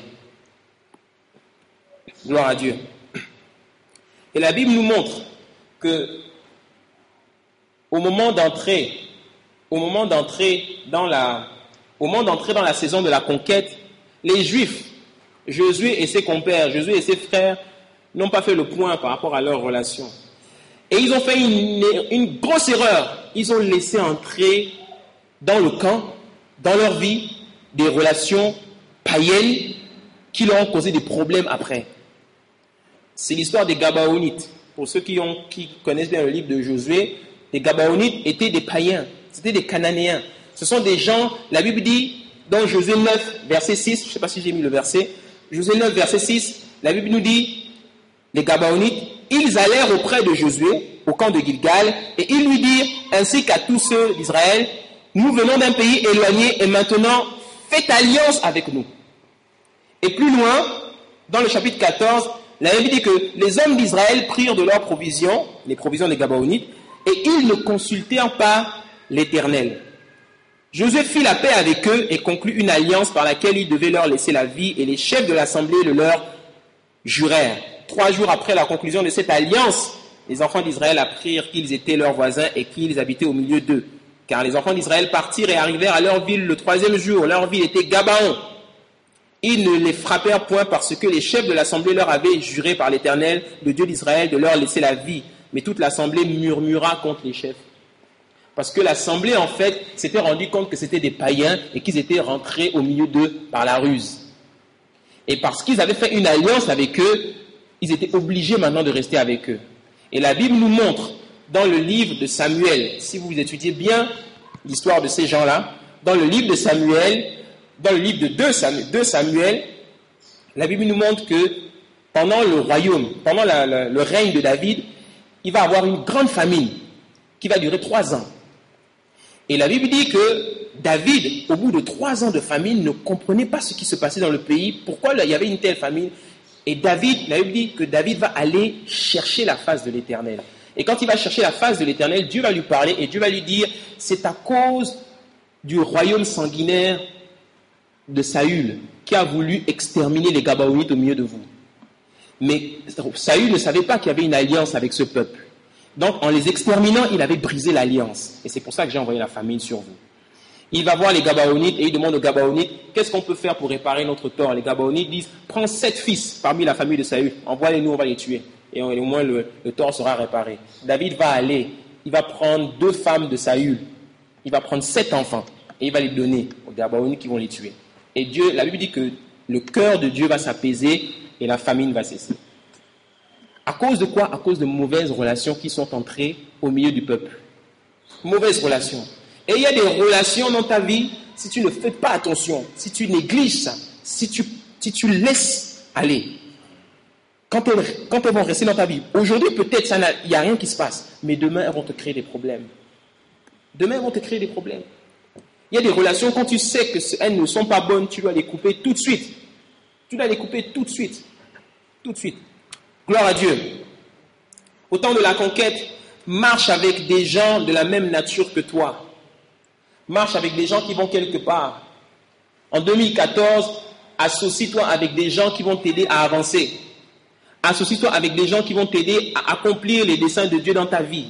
Gloire à Dieu. Et la Bible nous montre que au moment d'entrer, au moment d'entrer dans la, au moment d'entrer dans la saison de la conquête, les Juifs, Josué et ses compères, Josué et ses frères, n'ont pas fait le point par rapport à leur relation. Et ils ont fait une, une grosse erreur. Ils ont laissé entrer dans le camp, dans leur vie, des relations païennes qui leur ont causé des problèmes après. C'est l'histoire des Gabaonites. Pour ceux qui, ont, qui connaissent bien le livre de Josué, les Gabaonites étaient des païens, c'était des Cananéens. Ce sont des gens, la Bible dit, dans Josué neuf, verset six, je ne sais pas si j'ai mis le verset, Josué neuf, verset six, la Bible nous dit, les Gabaonites, ils allèrent auprès de Josué, au camp de Gilgal, et ils lui dirent, ainsi qu'à tous ceux d'Israël, nous venons d'un pays éloigné et maintenant, faites alliance avec nous. Et plus loin, dans le chapitre quatorze, la Bible dit que les hommes d'Israël prirent de leurs provisions, les provisions des Gabaonites, et ils ne consultèrent pas l'Éternel. Josué fit la paix avec eux et conclut une alliance par laquelle il devait leur laisser la vie, et les chefs de l'assemblée le leur jurèrent. Trois jours après la conclusion de cette alliance, les enfants d'Israël apprirent qu'ils étaient leurs voisins et qu'ils habitaient au milieu d'eux. Car les enfants d'Israël partirent et arrivèrent à leur ville le troisième jour. Leur ville était Gabaon. Ils ne les frappèrent point parce que les chefs de l'assemblée leur avaient juré par l'Éternel, le Dieu d'Israël, de leur laisser la vie. Mais toute l'assemblée murmura contre les chefs. Parce que l'assemblée, en fait, s'était rendu compte que c'était des païens et qu'ils étaient rentrés au milieu d'eux par la ruse. Et parce qu'ils avaient fait une alliance avec eux, ils étaient obligés maintenant de rester avec eux. Et la Bible nous montre, dans le livre de Samuel, si vous étudiez bien l'histoire de ces gens-là, dans le livre de Samuel, dans le livre de deux Samuel, la Bible nous montre que pendant le royaume, pendant la, la, le règne de David, il va avoir une grande famine qui va durer trois ans. Et la Bible dit que David, au bout de trois ans de famine, ne comprenait pas ce qui se passait dans le pays, pourquoi il y avait une telle famine. Et David, la Bible dit que David va aller chercher la face de l'Éternel. Et quand il va chercher la face de l'Éternel, Dieu va lui parler et Dieu va lui dire, c'est à cause du royaume sanguinaire de Saül qui a voulu exterminer les Gabaonites au milieu de vous. Mais Saül ne savait pas qu'il y avait une alliance avec ce peuple. Donc, en les exterminant, il avait brisé l'alliance. Et c'est pour ça que j'ai envoyé la famine sur vous. Il va voir les Gabaonites et il demande aux Gabaonites, qu'est-ce qu'on peut faire pour réparer notre tort? Les Gabaonites disent, prends sept fils parmi la famille de Saül, envoie-les-nous, on va les tuer. Et au moins le, le tort sera réparé. David va aller, il va prendre deux femmes de Saül, il va prendre sept enfants et il va les donner aux Gabaonites qui vont les tuer. Et Dieu, la Bible dit que le cœur de Dieu va s'apaiser et la famine va cesser. À cause de quoi? À cause de mauvaises relations qui sont entrées au milieu du peuple. Mauvaises relations. Et il y a des relations dans ta vie, si tu ne fais pas attention, si tu négliges ça, si tu, si tu laisses aller, quand elles, quand elles vont rester dans ta vie, aujourd'hui peut-être il n'y a rien qui se passe, mais demain elles vont te créer des problèmes. Demain elles vont te créer des problèmes. Il y a des relations, quand tu sais qu'elles ne sont pas bonnes, tu dois les couper tout de suite. Tu dois les couper tout de suite. Tout de suite. Gloire à Dieu. Au temps de la conquête, marche avec des gens de la même nature que toi. Marche avec des gens qui vont quelque part. En deux mille quatorze, associe-toi avec des gens qui vont t'aider à avancer. Associe-toi avec des gens qui vont t'aider à accomplir les desseins de Dieu dans ta vie.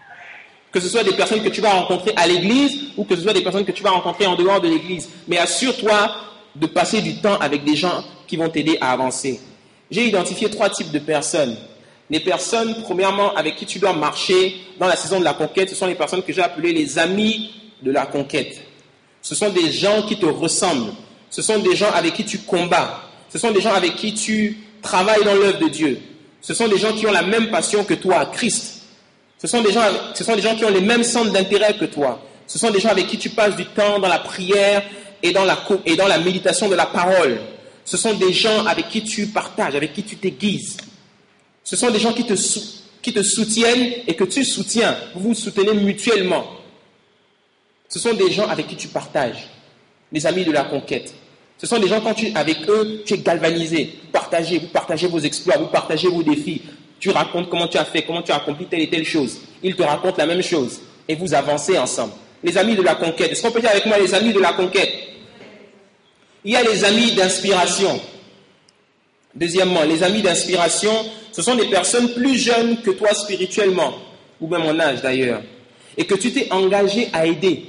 Que ce soit des personnes que tu vas rencontrer à l'église ou que ce soit des personnes que tu vas rencontrer en dehors de l'église. Mais assure-toi de passer du temps avec des gens qui vont t'aider à avancer. J'ai identifié trois types de personnes. Les personnes, premièrement, avec qui tu dois marcher dans la saison de la conquête, ce sont les personnes que j'ai appelées les amis de la conquête. Ce sont des gens qui te ressemblent. Ce sont des gens avec qui tu combats. Ce sont des gens avec qui tu travailles dans l'œuvre de Dieu. Ce sont des gens qui ont la même passion que toi, Christ. Ce sont des gens, ce sont des gens qui ont les mêmes centres d'intérêt que toi. Ce sont des gens avec qui tu passes du temps dans la prière et dans la, et dans la méditation de la parole. Ce sont des gens avec qui tu partages, avec qui tu t'aiguises. Ce sont des gens qui te, qui te soutiennent et que tu soutiens. Vous vous soutenez mutuellement. Ce sont des gens avec qui tu partages. Les amis de la conquête. Ce sont des gens, quand tu es avec eux, tu es galvanisé. Vous partagez, vous partagez vos exploits, vous partagez vos défis. Tu racontes comment tu as fait, comment tu as accompli telle et telle chose. Ils te racontent la même chose. Et vous avancez ensemble. Les amis de la conquête. Est-ce qu'on peut dire avec moi les amis de la conquête? Il y a les amis d'inspiration. Deuxièmement, les amis d'inspiration, ce sont des personnes plus jeunes que toi spirituellement, ou même en âge d'ailleurs, et que tu t'es engagé à aider.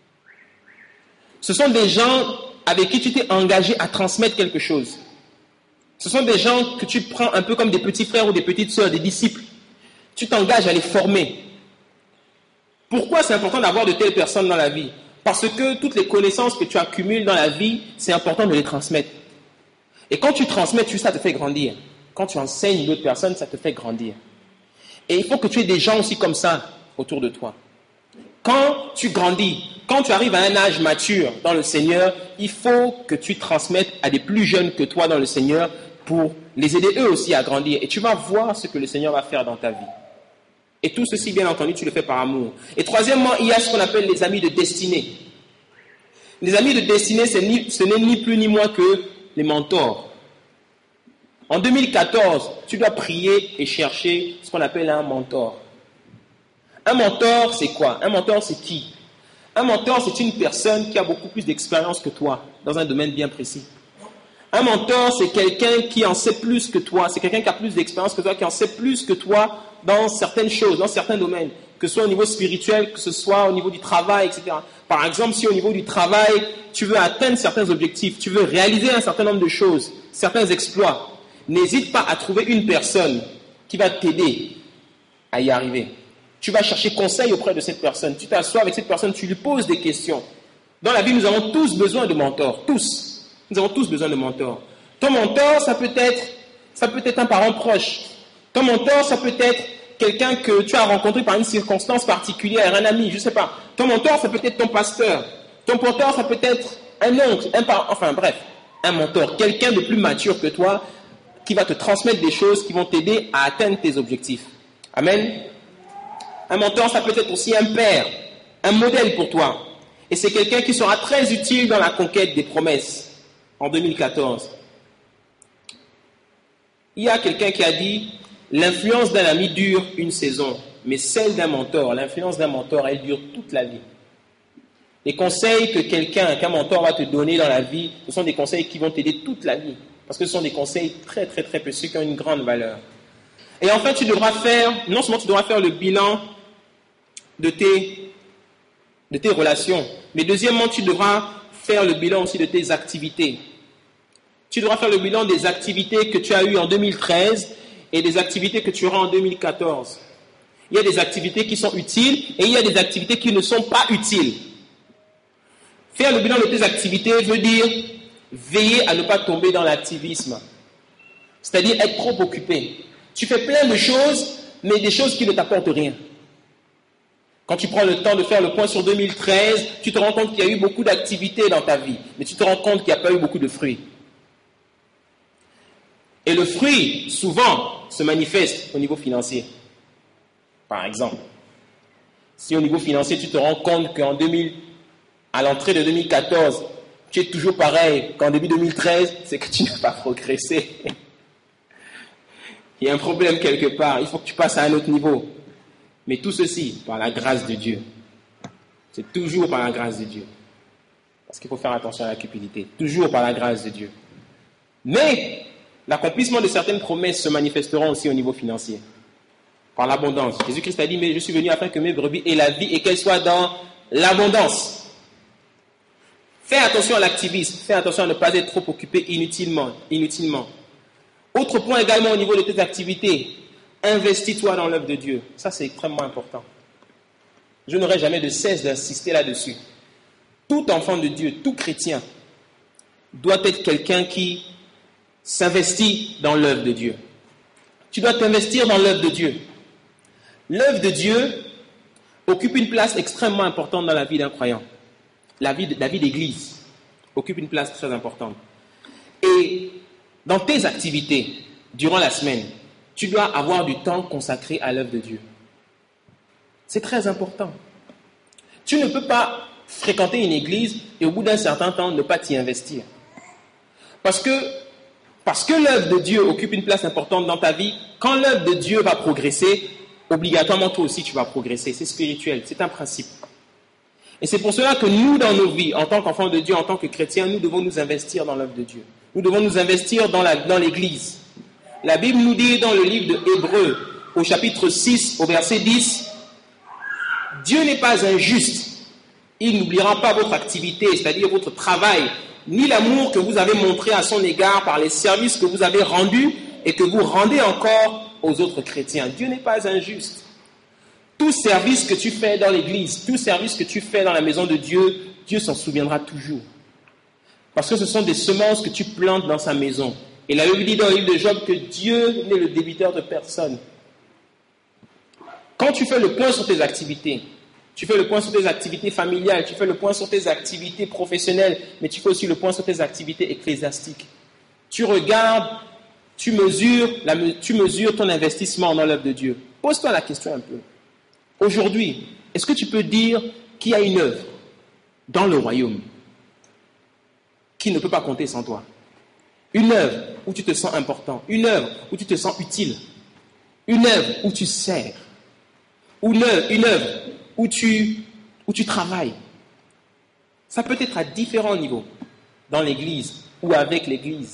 Ce sont des gens avec qui tu t'es engagé à transmettre quelque chose. Ce sont des gens que tu prends un peu comme des petits frères ou des petites sœurs, des disciples. Tu t'engages à les former. Pourquoi c'est important d'avoir de telles personnes dans la vie? Parce que toutes les connaissances que tu accumules dans la vie, c'est important de les transmettre. Et quand tu transmets, tu, ça te fait grandir. Quand tu enseignes d'autres personnes, ça te fait grandir. Et il faut que tu aies des gens aussi comme ça autour de toi. Quand tu grandis, quand tu arrives à un âge mature dans le Seigneur, il faut que tu transmettes à des plus jeunes que toi dans le Seigneur pour les aider eux aussi à grandir. Et tu vas voir ce que le Seigneur va faire dans ta vie. Et tout ceci, bien entendu, tu le fais par amour. Et troisièmement, il y a ce qu'on appelle les amis de destinée. Les amis de destinée, ce n'est ni plus ni moins que les mentors. En deux mille quatorze, tu dois prier et chercher ce qu'on appelle un mentor. Un mentor, c'est quoi? Un mentor, c'est qui? Un mentor, c'est une personne qui a beaucoup plus d'expérience que toi dans un domaine bien précis. Un mentor, c'est quelqu'un qui en sait plus que toi. C'est quelqu'un qui a plus d'expérience que toi, qui en sait plus que toi dans certaines choses, dans certains domaines, que ce soit au niveau spirituel, que ce soit au niveau du travail, et cetera. Par exemple, si au niveau du travail, tu veux atteindre certains objectifs, tu veux réaliser un certain nombre de choses, certains exploits, n'hésite pas à trouver une personne qui va t'aider à y arriver. Tu vas chercher conseil auprès de cette personne. Tu t'assois avec cette personne, tu lui poses des questions. Dans la vie, nous avons tous besoin de mentors. Tous. Nous avons tous besoin de mentors. Ton mentor, ça peut être, ça peut être un parent proche. Ton mentor, ça peut être quelqu'un que tu as rencontré par une circonstance particulière, un ami, je ne sais pas. Ton mentor, ça peut être ton pasteur. Ton mentor, ça peut être un oncle, un parent, enfin bref, un mentor. Quelqu'un de plus mature que toi qui va te transmettre des choses qui vont t'aider à atteindre tes objectifs. Amen. Un mentor, ça peut être aussi un père, un modèle pour toi. Et c'est quelqu'un qui sera très utile dans la conquête des promesses en deux mille quatorze. Il y a quelqu'un qui a dit, l'influence d'un ami dure une saison, mais celle d'un mentor, l'influence d'un mentor, elle dure toute la vie. Les conseils que quelqu'un, qu'un mentor va te donner dans la vie, ce sont des conseils qui vont t'aider toute la vie. Parce que ce sont des conseils très très très précieux qui ont une grande valeur. Et enfin, tu devras faire, non seulement tu devras faire le bilan de tes, de tes relations, mais deuxièmement, tu devras faire le bilan aussi de tes activités. Tu devras faire le bilan des activités que tu as eues en deux mille treize et des activités que tu auras en deux mille quatorze. Il y a des activités qui sont utiles et il y a des activités qui ne sont pas utiles. Faire le bilan de tes activités veut dire veiller à ne pas tomber dans l'activisme. C'est-à-dire être trop occupé. Tu fais plein de choses, mais des choses qui ne t'apportent rien. Quand tu prends le temps de faire le point sur deux mille treize, tu te rends compte qu'il y a eu beaucoup d'activités dans ta vie, mais tu te rends compte qu'il n'y a pas eu beaucoup de fruits. Et le fruit, souvent, se manifeste au niveau financier. Par exemple, si au niveau financier, tu te rends compte qu'en deux mille, à l'entrée de deux mille quatorze, tu es toujours pareil qu'en début deux mille treize, c'est que tu n'as pas progressé. Il y a un problème quelque part, il faut que tu passes à un autre niveau. Mais tout ceci, par la grâce de Dieu. C'est toujours par la grâce de Dieu. Parce qu'il faut faire attention à la cupidité. Toujours par la grâce de Dieu. Mais l'accomplissement de certaines promesses se manifesteront aussi au niveau financier. Par l'abondance. Jésus-Christ a dit, mais je suis venu afin que mes brebis aient la vie et qu'elles soient dans l'abondance. Fais attention à l'activisme. Fais attention à ne pas être trop occupé inutilement. inutilement. Autre point également au niveau de tes activités. Investis-toi dans l'œuvre de Dieu. Ça, c'est extrêmement important. Je n'aurai jamais de cesse d'insister là-dessus. Tout enfant de Dieu, tout chrétien, doit être quelqu'un qui s'investit dans l'œuvre de Dieu. Tu dois t'investir dans l'œuvre de Dieu. L'œuvre de Dieu occupe une place extrêmement importante dans la vie d'un croyant. La vie, la vie d'église occupe une place très importante. Et dans tes activités, durant la semaine, tu dois avoir du temps consacré à l'œuvre de Dieu. C'est très important. Tu ne peux pas fréquenter une église et au bout d'un certain temps ne pas t'y investir. Parce que, parce que l'œuvre de Dieu occupe une place importante dans ta vie, quand l'œuvre de Dieu va progresser, obligatoirement toi aussi tu vas progresser. C'est spirituel, c'est un principe. Et c'est pour cela que nous, dans nos vies, en tant qu'enfants de Dieu, en tant que chrétiens, nous devons nous investir dans l'œuvre de Dieu. Nous devons nous investir dans, la, dans l'Église. La Bible nous dit dans le livre de Hébreux, au chapitre six, au verset dix, « Dieu n'est pas injuste. Il n'oubliera pas votre activité, c'est-à-dire votre travail, ni l'amour que vous avez montré à son égard par les services que vous avez rendus et que vous rendez encore aux autres chrétiens. Dieu n'est pas injuste. Tout service que tu fais dans l'église, tout service que tu fais dans la maison de Dieu, Dieu s'en souviendra toujours. Parce que ce sont des semences que tu plantes dans sa maison. Et la Bible dit dans le livre de Job que Dieu n'est le débiteur de personne. Quand tu fais le point sur tes activités, tu fais le point sur tes activités familiales, tu fais le point sur tes activités professionnelles, mais tu fais aussi le point sur tes activités ecclésiastiques. Tu regardes, tu mesures, la, tu mesures ton investissement dans l'œuvre de Dieu. Pose-toi la question un peu. Aujourd'hui, est-ce que tu peux dire qu'il y a une œuvre dans le royaume qui ne peut pas compter sans toi? Une œuvre où tu te sens important, une œuvre où tu te sens utile, une œuvre où tu sers, ou une œuvre, une œuvre où tu, où tu travailles. Ça peut être à différents niveaux, dans l'église ou avec l'église.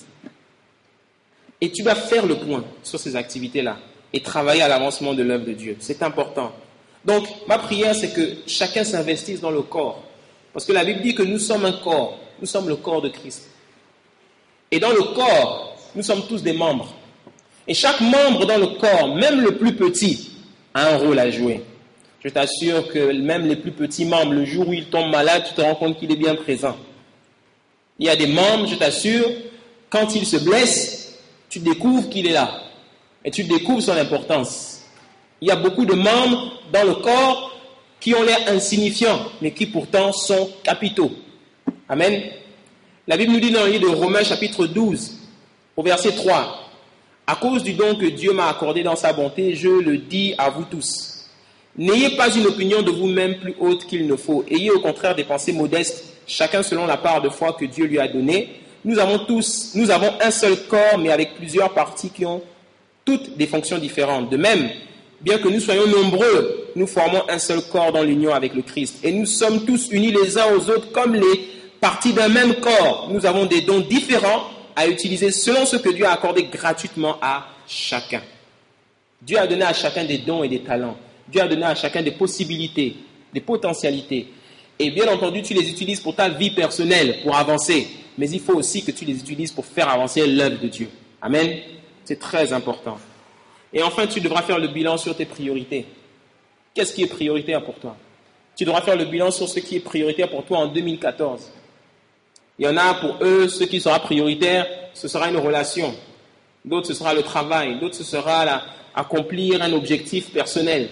Et tu vas faire le point sur ces activités-là et travailler à l'avancement de l'œuvre de Dieu. C'est important. Donc, ma prière, c'est que chacun s'investisse dans le corps. Parce que la Bible dit que nous sommes un corps. Nous sommes le corps de Christ. Et dans le corps, nous sommes tous des membres. Et chaque membre dans le corps, même le plus petit, a un rôle à jouer. Je t'assure que même les plus petits membres, le jour où ils tombent malades, tu te rends compte qu'il est bien présent. Il y a des membres, je t'assure, quand ils se blessent, tu découvres qu'il est là. Et tu découvres son importance. Il y a beaucoup de membres dans le corps qui ont l'air insignifiants, mais qui pourtant sont capitaux. Amen. La Bible nous dit dans le livre de Romains chapitre douze, au verset trois, « À cause du don que Dieu m'a accordé dans sa bonté, je le dis à vous tous. N'ayez pas une opinion de vous-même plus haute qu'il ne faut. Ayez au contraire des pensées modestes, chacun selon la part de foi que Dieu lui a donnée. Nous avons tous, nous avons un seul corps, mais avec plusieurs parties qui ont toutes des fonctions différentes. De même, bien que nous soyons nombreux, nous formons un seul corps dans l'union avec le Christ. Et nous sommes tous unis les uns aux autres comme les parties d'un même corps. Nous avons des dons différents à utiliser selon ce que Dieu a accordé gratuitement à chacun. Dieu a donné à chacun des dons et des talents. Dieu a donné à chacun des possibilités, des potentialités. Et bien entendu, tu les utilises pour ta vie personnelle, pour avancer. Mais il faut aussi que tu les utilises pour faire avancer l'œuvre de Dieu. Amen. C'est très important. Et enfin, tu devras faire le bilan sur tes priorités. Qu'est-ce qui est prioritaire pour toi? Tu devras faire le bilan sur ce qui est prioritaire pour toi en deux mille quatorze. Il y en a pour eux, ce qui sera prioritaire, ce sera une relation. D'autres, ce sera le travail. D'autres, ce sera la, accomplir un objectif personnel.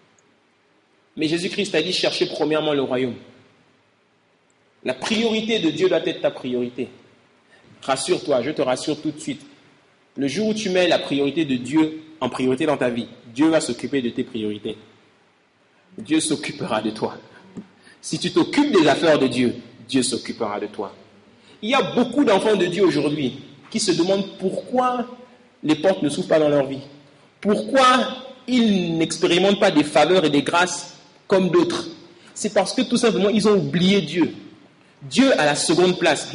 Mais Jésus-Christ a dit, cherchez premièrement le royaume. La priorité de Dieu doit être ta priorité. Rassure-toi, je te rassure tout de suite. Le jour où tu mets la priorité de Dieu en priorité dans ta vie, Dieu va s'occuper de tes priorités. Dieu s'occupera de toi. Si tu t'occupes des affaires de Dieu, Dieu s'occupera de toi. Il y a beaucoup d'enfants de Dieu aujourd'hui qui se demandent pourquoi les portes ne s'ouvrent pas dans leur vie. Pourquoi ils n'expérimentent pas des faveurs et des grâces comme d'autres. C'est parce que tout simplement, ils ont oublié Dieu. Dieu à la seconde place.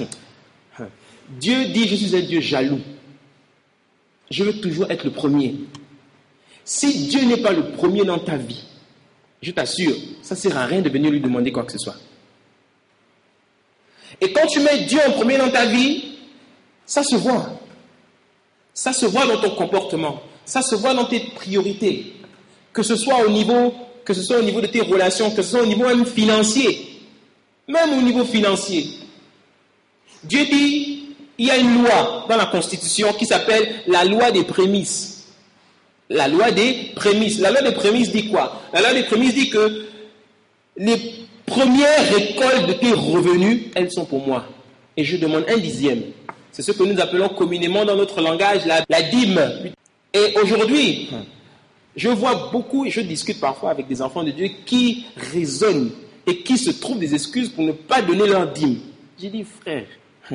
Dieu dit, je suis un Dieu jaloux. Je veux toujours être le premier. Si Dieu n'est pas le premier dans ta vie, je t'assure, ça ne sert à rien de venir lui demander quoi que ce soit. Et quand tu mets Dieu en premier dans ta vie, ça se voit. Ça se voit dans ton comportement. Ça se voit dans tes priorités. Que ce soit au niveau, que ce soit au niveau de tes relations, que ce soit au niveau même financier. Même au niveau financier. Dieu dit, il y a une loi dans la Constitution qui s'appelle la loi des prémices. La loi des prémices. La loi des prémices dit quoi? La loi des prémices dit que les premières récoltes de tes revenus, elles sont pour moi. Et je demande un dixième. C'est ce que nous appelons communément dans notre langage la, la dîme. Et aujourd'hui, je vois beaucoup, et je discute parfois avec des enfants de Dieu qui raisonnent et qui se trouvent des excuses pour ne pas donner leur dîme. J'ai dit, frère,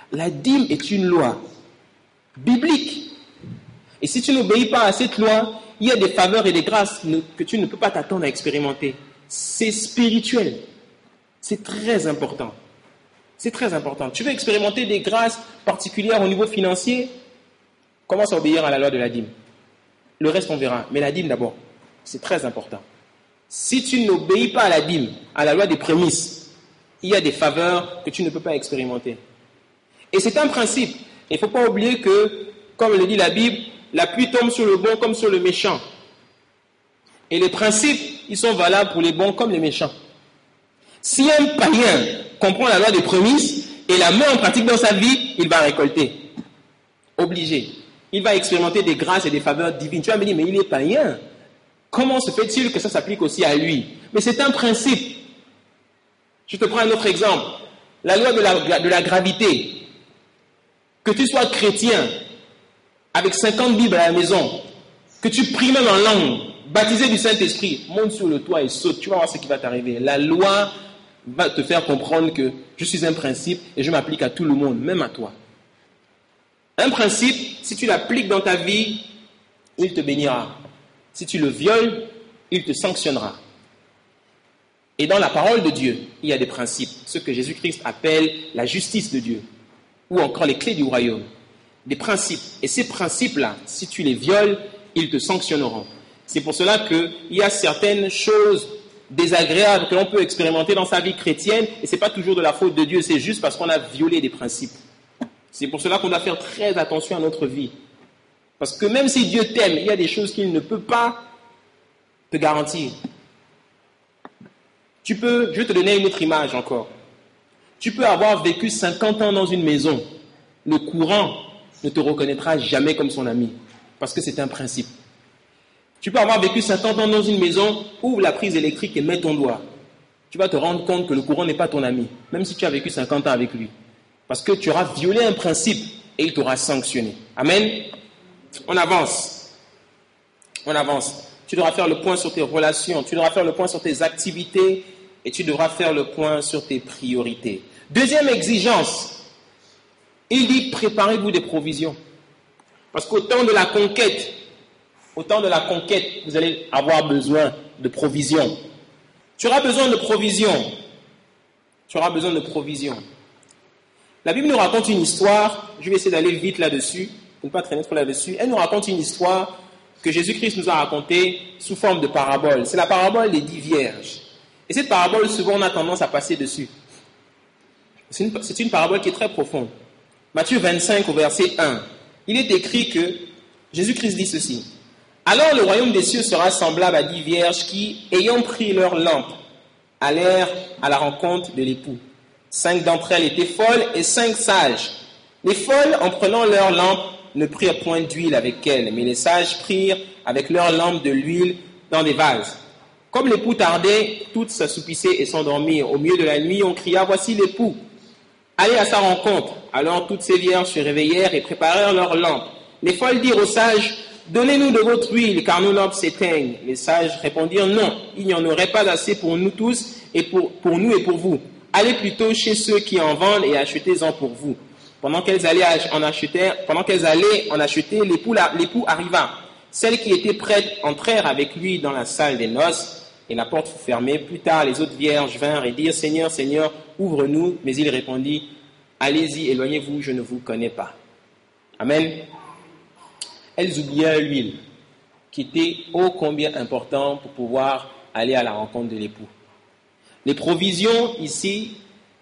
La dîme est une loi biblique. Et si tu n'obéis pas à cette loi, il y a des faveurs et des grâces que tu ne peux pas t'attendre à expérimenter. C'est spirituel. C'est très important. C'est très important. Tu veux expérimenter des grâces particulières au niveau financier? Commence à obéir à la loi de la dîme. Le reste, on verra. Mais la dîme d'abord. C'est très important. Si tu n'obéis pas à la dîme, à la loi des prémices, il y a des faveurs que tu ne peux pas expérimenter. Et c'est un principe. Il ne faut pas oublier que, comme le dit la Bible, la pluie tombe sur le bon comme sur le méchant. Et les principes, ils sont valables pour les bons comme les méchants. Si un païen comprend la loi des prémices et la met en pratique dans sa vie, il va récolter. Obligé. Il va expérimenter des grâces et des faveurs divines. Tu vas me dire, mais il est païen. Comment se fait-il que ça s'applique aussi à lui? Mais c'est un principe. Je te prends un autre exemple. La loi de la, de la gravité. Que tu sois chrétien, avec cinquante Bibles à la maison, que tu pries même en langue, baptisé du Saint-Esprit, monte sur le toit et saute. Tu vas voir ce qui va t'arriver. La loi va te faire comprendre que je suis un principe et je m'applique à tout le monde, même à toi. Un principe, si tu l'appliques dans ta vie, il te bénira. Si tu le violes, il te sanctionnera. Et dans la parole de Dieu, il y a des principes, ce que Jésus-Christ appelle la justice de Dieu, ou encore les clés du royaume. Des principes. Et ces principes-là, si tu les violes, ils te sanctionneront. C'est pour cela qu'il y a certaines choses désagréables que l'on peut expérimenter dans sa vie chrétienne, et ce n'est pas toujours de la faute de Dieu, c'est juste parce qu'on a violé des principes. C'est pour cela qu'on doit faire très attention à notre vie. Parce que même si Dieu t'aime, il y a des choses qu'il ne peut pas te garantir. Tu peux, je vais te donner une autre image encore. Tu peux avoir vécu cinquante ans dans une maison. Le courant ne te reconnaîtra jamais comme son ami. Parce que c'est un principe. Tu peux avoir vécu cinquante ans dans une maison, ouvre la prise électrique et mets ton doigt. Tu vas te rendre compte que le courant n'est pas ton ami, même si tu as vécu cinquante ans avec lui. Parce que tu auras violé un principe et il t'aura sanctionné. Amen. On avance. On avance. Tu devras faire le point sur tes relations, tu devras faire le point sur tes activités et tu devras faire le point sur tes priorités. Deuxième exigence, il dit préparez-vous des provisions. Parce qu'au temps de la conquête, au temps de la conquête, vous allez avoir besoin de provisions. Tu auras besoin de provisions. Tu auras besoin de provisions. La Bible nous raconte une histoire, je vais essayer d'aller vite là-dessus, pour ne pas traîner trop là-dessus. Elle nous raconte une histoire que Jésus-Christ nous a racontée sous forme de parabole. C'est la parabole des dix vierges. Et cette parabole, souvent, on a tendance à passer dessus. C'est une, c'est une parabole qui est très profonde. Matthieu vingt-cinq, au verset un, il est écrit que Jésus-Christ dit ceci. Alors le royaume des cieux sera semblable à dix vierges qui, ayant pris leur lampe, allèrent à la rencontre de l'époux. Cinq d'entre elles étaient folles et cinq sages. Les folles, en prenant leur lampe, ne prirent point d'huile avec elles, mais les sages prirent avec leur lampe de l'huile dans des vases. Comme l'époux tardait, toutes s'assoupissaient et s'endormirent. Au milieu de la nuit, on cria, voici l'époux. Allez à sa rencontre. Alors toutes ces vierges se réveillèrent et préparèrent leurs lampes. Les folles dirent aux sages, donnez-nous de votre huile, car nos lampes s'éteignent. Les sages répondirent, non, il n'y en aurait pas assez pour nous tous, et pour, pour nous et pour vous. Allez plutôt chez ceux qui en vendent et achetez-en pour vous. Pendant qu'elles allaient en acheter, pendant qu'elles allaient en acheter, l'époux, l'époux arriva. Celles qui étaient prêtes entrèrent avec lui dans la salle des noces, et la porte fut fermée. Plus tard, les autres vierges vinrent et dirent, Seigneur, Seigneur, ouvre-nous. Mais il répondit, allez-y, éloignez-vous, je ne vous connais pas. Amen. Elles oublièrent l'huile, qui était ô combien important pour pouvoir aller à la rencontre de l'époux. Les provisions ici,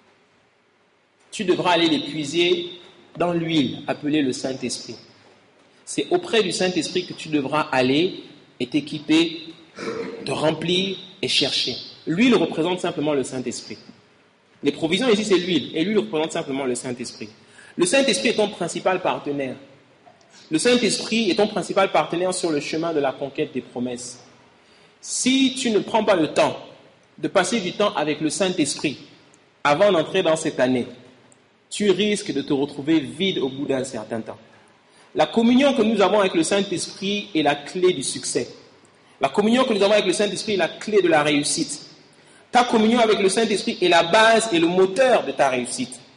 tu devras aller les puiser dans l'huile appelée le Saint-Esprit. C'est auprès du Saint-Esprit que tu devras aller et t'équiper, te remplir et chercher. L'huile représente simplement le Saint-Esprit. Les provisions ici, c'est l'huile, et l'huile représente simplement le Saint-Esprit. Le Saint-Esprit est ton principal partenaire. Le Saint-Esprit est ton principal partenaire sur le chemin de la conquête des promesses. Si tu ne prends pas le temps de passer du temps avec le Saint-Esprit avant d'entrer dans cette année, tu risques de te retrouver vide au bout d'un certain temps. La communion que nous avons avec le Saint-Esprit est la clé du succès. La communion que nous avons avec le Saint-Esprit est la clé de la réussite. Ta communion avec le Saint-Esprit est la base et le moteur de ta réussite.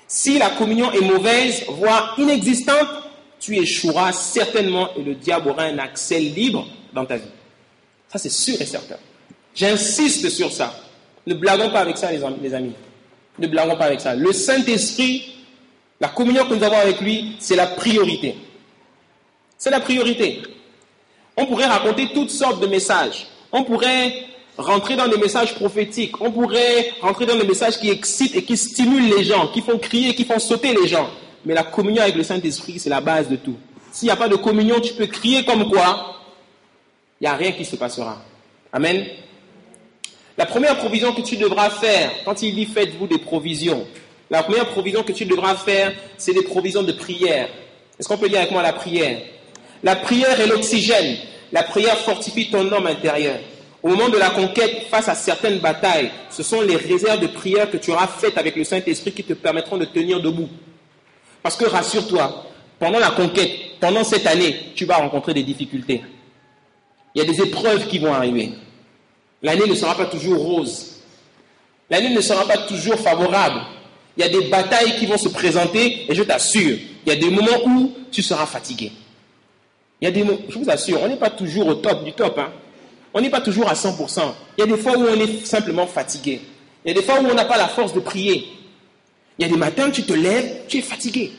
Si la communion est mauvaise, voire inexistante, tu échoueras certainement et le diable aura un accès libre dans ta vie. Ça, c'est sûr et certain. J'insiste sur ça. Ne blaguons pas avec ça, les amis. Ne blaguons pas avec ça. Le Saint-Esprit, la communion que nous avons avec lui, c'est la priorité. C'est la priorité. On pourrait raconter toutes sortes de messages. On pourrait rentrer dans des messages prophétiques. On pourrait rentrer dans des messages qui excitent et qui stimulent les gens, qui font crier, qui font sauter les gens. Mais la communion avec le Saint-Esprit, c'est la base de tout. S'il n'y a pas de communion, tu peux crier comme quoi, il n'y a rien qui se passera. Amen. La première provision que tu devras faire, quand il dit faites-vous des provisions, la première provision que tu devras faire, c'est des provisions de prière. Est-ce qu'on peut dire avec moi la prière? La prière est l'oxygène. La prière fortifie ton homme intérieur. Au moment de la conquête, face à certaines batailles, ce sont les réserves de prière que tu auras faites avec le Saint-Esprit qui te permettront de tenir debout. Parce que rassure-toi, pendant la conquête, pendant cette année, tu vas rencontrer des difficultés. Il y a des épreuves qui vont arriver. L'année ne sera pas toujours rose. L'année ne sera pas toujours favorable. Il y a des batailles qui vont se présenter et je t'assure, il y a des moments où tu seras fatigué. Il y a des moments, je vous assure, on n'est pas toujours au top du top. Hein. On n'est pas toujours à cent pour cent. Il y a des fois où on est simplement fatigué. Il y a des fois où on n'a pas la force de prier. Il y a des matins, tu te lèves, tu es fatigué.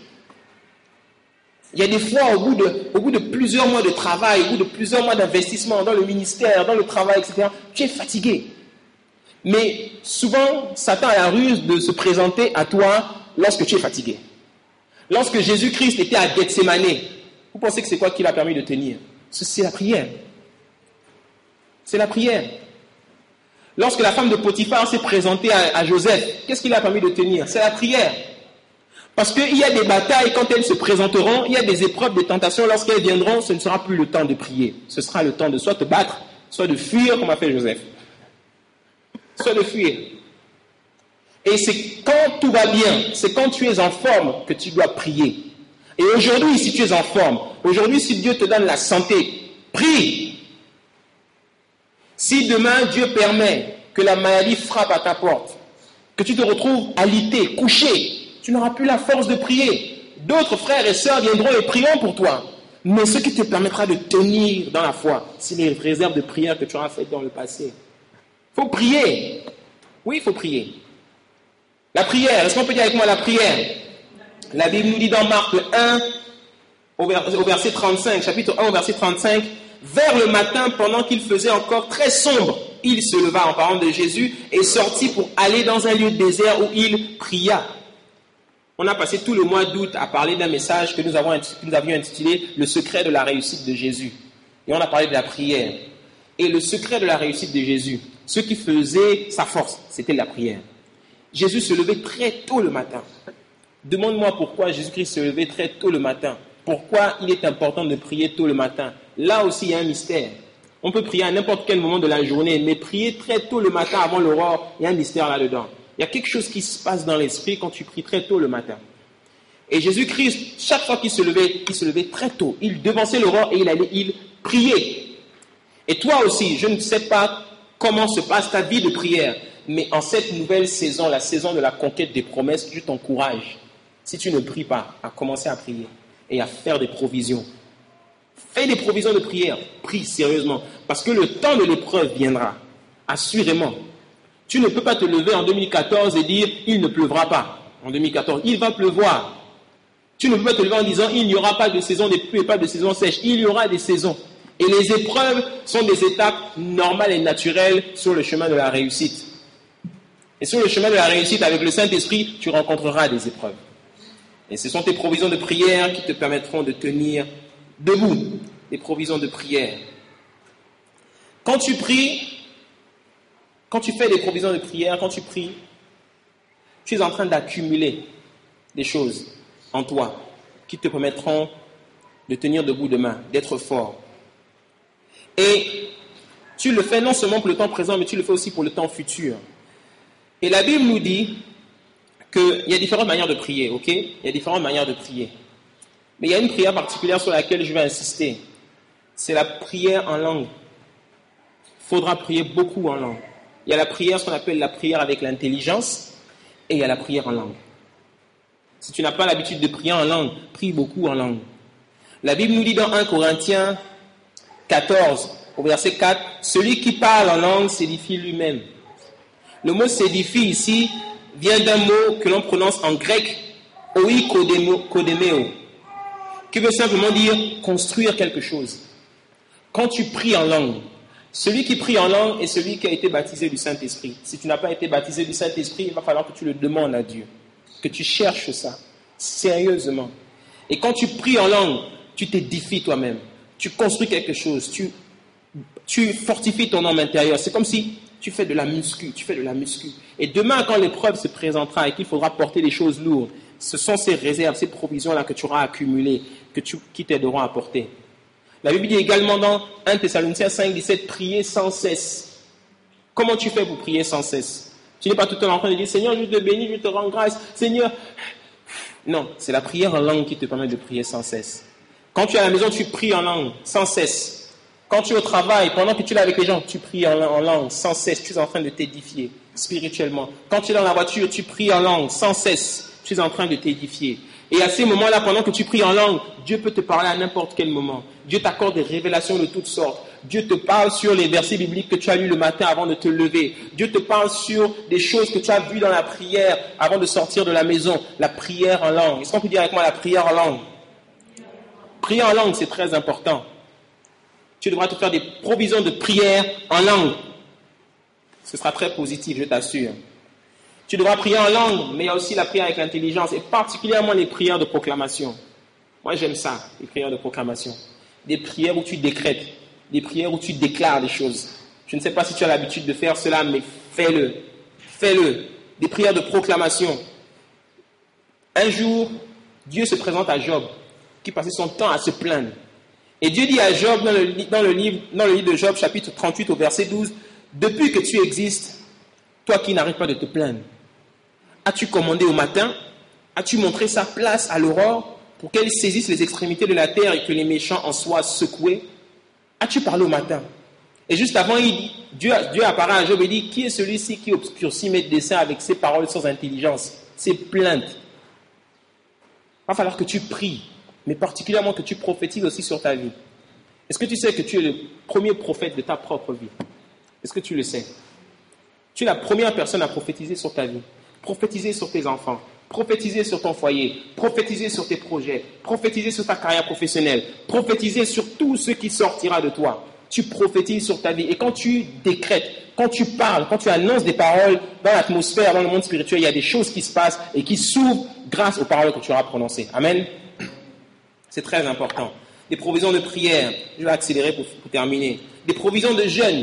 Il y a des fois, au bout de, au bout de plusieurs mois de travail, au bout de plusieurs mois d'investissement dans le ministère, dans le travail, et cetera, tu es fatigué. Mais souvent, Satan a la ruse de se présenter à toi lorsque tu es fatigué. Lorsque Jésus-Christ était à Gethsémane, vous pensez que c'est quoi qui l'a permis de tenir? C'est la prière. C'est la prière. Lorsque la femme de Potiphar s'est présentée à, à Joseph, qu'est-ce qui l'a permis de tenir? C'est la prière. Parce qu'il y a des batailles quand elles se présenteront, il y a des épreuves, des tentations, lorsqu'elles viendront, ce ne sera plus le temps de prier. Ce sera le temps de soit te battre, soit de fuir, comme a fait Joseph. Soit de fuir. Et c'est quand tout va bien, c'est quand tu es en forme que tu dois prier. Et aujourd'hui, si tu es en forme, aujourd'hui, si Dieu te donne la santé, prie. Si demain, Dieu permet que la maladie frappe à ta porte, que tu te retrouves alité, couché, tu n'auras plus la force de prier. D'autres frères et sœurs viendront et prieront pour toi. Mais ce qui te permettra de tenir dans la foi, c'est les réserves de prière que tu auras faites dans le passé. Il faut prier. Oui, il faut prier. La prière, est-ce qu'on peut dire avec moi la prière? La Bible nous dit dans Marc un, au verset trente-cinq, chapitre un, au verset trente-cinq, « Vers le matin, pendant qu'il faisait encore très sombre, il se leva en parlant de Jésus et sortit pour aller dans un lieu désert où il pria. » On a passé tout le mois d'août à parler d'un message que nous, avons, que nous avions intitulé « Le secret de la réussite de Jésus ». Et on a parlé de la prière. Et le secret de la réussite de Jésus, ce qui faisait sa force, c'était la prière. Jésus se levait très tôt le matin. Demande-moi pourquoi Jésus-Christ se levait très tôt le matin. Pourquoi il est important de prier tôt le matin. Là aussi, il y a un mystère. On peut prier à n'importe quel moment de la journée, mais prier très tôt le matin avant l'aurore, il y a un mystère là-dedans. Il y a quelque chose qui se passe dans l'esprit quand tu pries très tôt le matin. Et Jésus-Christ, chaque fois qu'il se levait, il se levait très tôt. Il devançait l'aurore et il allait, il priait. Et toi aussi, je ne sais pas comment se passe ta vie de prière, mais en cette nouvelle saison, la saison de la conquête des promesses, je t'encourage, si tu ne pries pas, à commencer à prier et à faire des provisions. Fais des provisions de prière, prie sérieusement, parce que le temps de l'épreuve viendra, assurément. Tu ne peux pas te lever en deux mille quatorze et dire « il ne pleuvra pas » en deux mille quatorze. Il va pleuvoir. Tu ne peux pas te lever en disant « il n'y aura pas de saison de pluie et pas de saison sèche ». Il y aura des saisons. Et les épreuves sont des étapes normales et naturelles sur le chemin de la réussite. Et sur le chemin de la réussite, avec le Saint-Esprit, tu rencontreras des épreuves. Et ce sont tes provisions de prière qui te permettront de tenir debout. Des provisions de prière. Quand tu pries, quand tu fais des provisions de prière, quand tu pries, tu es en train d'accumuler des choses en toi qui te permettront de tenir debout demain, d'être fort. Et tu le fais non seulement pour le temps présent, mais tu le fais aussi pour le temps futur. Et la Bible nous dit qu'il y a différentes manières de prier, ok? Il y a différentes manières de prier. Mais il y a une prière particulière sur laquelle je vais insister. C'est la prière en langue. Il faudra prier beaucoup en langue. Il y a la prière, ce qu'on appelle la prière avec l'intelligence, et il y a la prière en langue. Si tu n'as pas l'habitude de prier en langue, prie beaucoup en langue. La Bible nous dit dans premier Corinthiens quatorze, au verset quatre, « Celui qui parle en langue s'édifie lui-même. » Le mot « s'édifie » ici vient d'un mot que l'on prononce en grec, « oikodemeo », qui veut simplement dire « construire quelque chose ». Quand tu pries en langue, celui qui prie en langue est celui qui a été baptisé du Saint-Esprit. Si tu n'as pas été baptisé du Saint-Esprit, il va falloir que tu le demandes à Dieu, que tu cherches ça, sérieusement. Et quand tu pries en langue, tu t'édifies toi-même, tu construis quelque chose, tu, tu fortifies ton homme intérieur. C'est comme si tu fais de la muscu, tu fais de la muscu. Et demain, quand l'épreuve se présentera et qu'il faudra porter des choses lourdes, ce sont ces réserves, ces provisions-là que tu auras accumulées, que tu, qui t'aideront à porter. La Bible dit également dans premier Thessaloniciens cinq, dix-sept, priez sans cesse. Comment tu fais pour prier sans cesse? Tu n'es pas tout le temps en train de dire, Seigneur, je te bénis, je te rends grâce, Seigneur. Non, c'est la prière en langue qui te permet de prier sans cesse. Quand tu es à la maison, tu pries en langue sans cesse. Quand tu es au travail, pendant que tu es avec les gens, tu pries en, en langue sans cesse. Tu es en train de t'édifier spirituellement. Quand tu es dans la voiture, tu pries en langue sans cesse. Tu es en train de t'édifier. Et à ces moments-là, pendant que tu pries en langue, Dieu peut te parler à n'importe quel moment. Dieu t'accorde des révélations de toutes sortes. Dieu te parle sur les versets bibliques que tu as lus le matin avant de te lever. Dieu te parle sur des choses que tu as vues dans la prière avant de sortir de la maison. La prière en langue. Est-ce qu'on peut dire avec moi la prière en langue? Prier en langue, c'est très important. Tu devras te faire des provisions de prière en langue. Ce sera très positif, je t'assure. Tu devras prier en langue, mais il y a aussi la prière avec l'intelligence, et particulièrement les prières de proclamation. Moi, j'aime ça, les prières de proclamation. Des prières où tu décrètes, des prières où tu déclares des choses. Je ne sais pas si tu as l'habitude de faire cela, mais fais-le. Fais-le. Des prières de proclamation. Un jour, Dieu se présente à Job, qui passait son temps à se plaindre. Et Dieu dit à Job, dans le, dans le, livre, dans le livre de Job, chapitre trente-huit, au verset douze, « Depuis que tu existes, toi qui n'arrêtes pas de te plaindre, as-tu commandé au matin? As-tu montré sa place à l'aurore pour qu'elle saisisse les extrémités de la terre et que les méchants en soient secoués? As-tu parlé au matin? » Et juste avant, il dit, Dieu, Dieu apparaît à Job et dit, « Qui est celui-ci qui obscurcit mes desseins avec ses paroles sans intelligence, ses plaintes? » Il va falloir que tu pries, mais particulièrement que tu prophétises aussi sur ta vie. Est-ce que tu sais que tu es le premier prophète de ta propre vie? Est-ce que tu le sais? Tu es la première personne à prophétiser sur ta vie. Prophétiser sur tes enfants, prophétiser sur ton foyer, prophétiser sur tes projets, prophétiser sur ta carrière professionnelle, prophétiser sur tout ce qui sortira de toi. Tu prophétises sur ta vie. Et quand tu décrètes, quand tu parles, quand tu annonces des paroles dans l'atmosphère, dans le monde spirituel, il y a des choses qui se passent et qui s'ouvrent grâce aux paroles que tu auras prononcées. Amen. C'est très important. Des provisions de prière. Je vais accélérer pour, pour terminer. Des provisions de jeûne.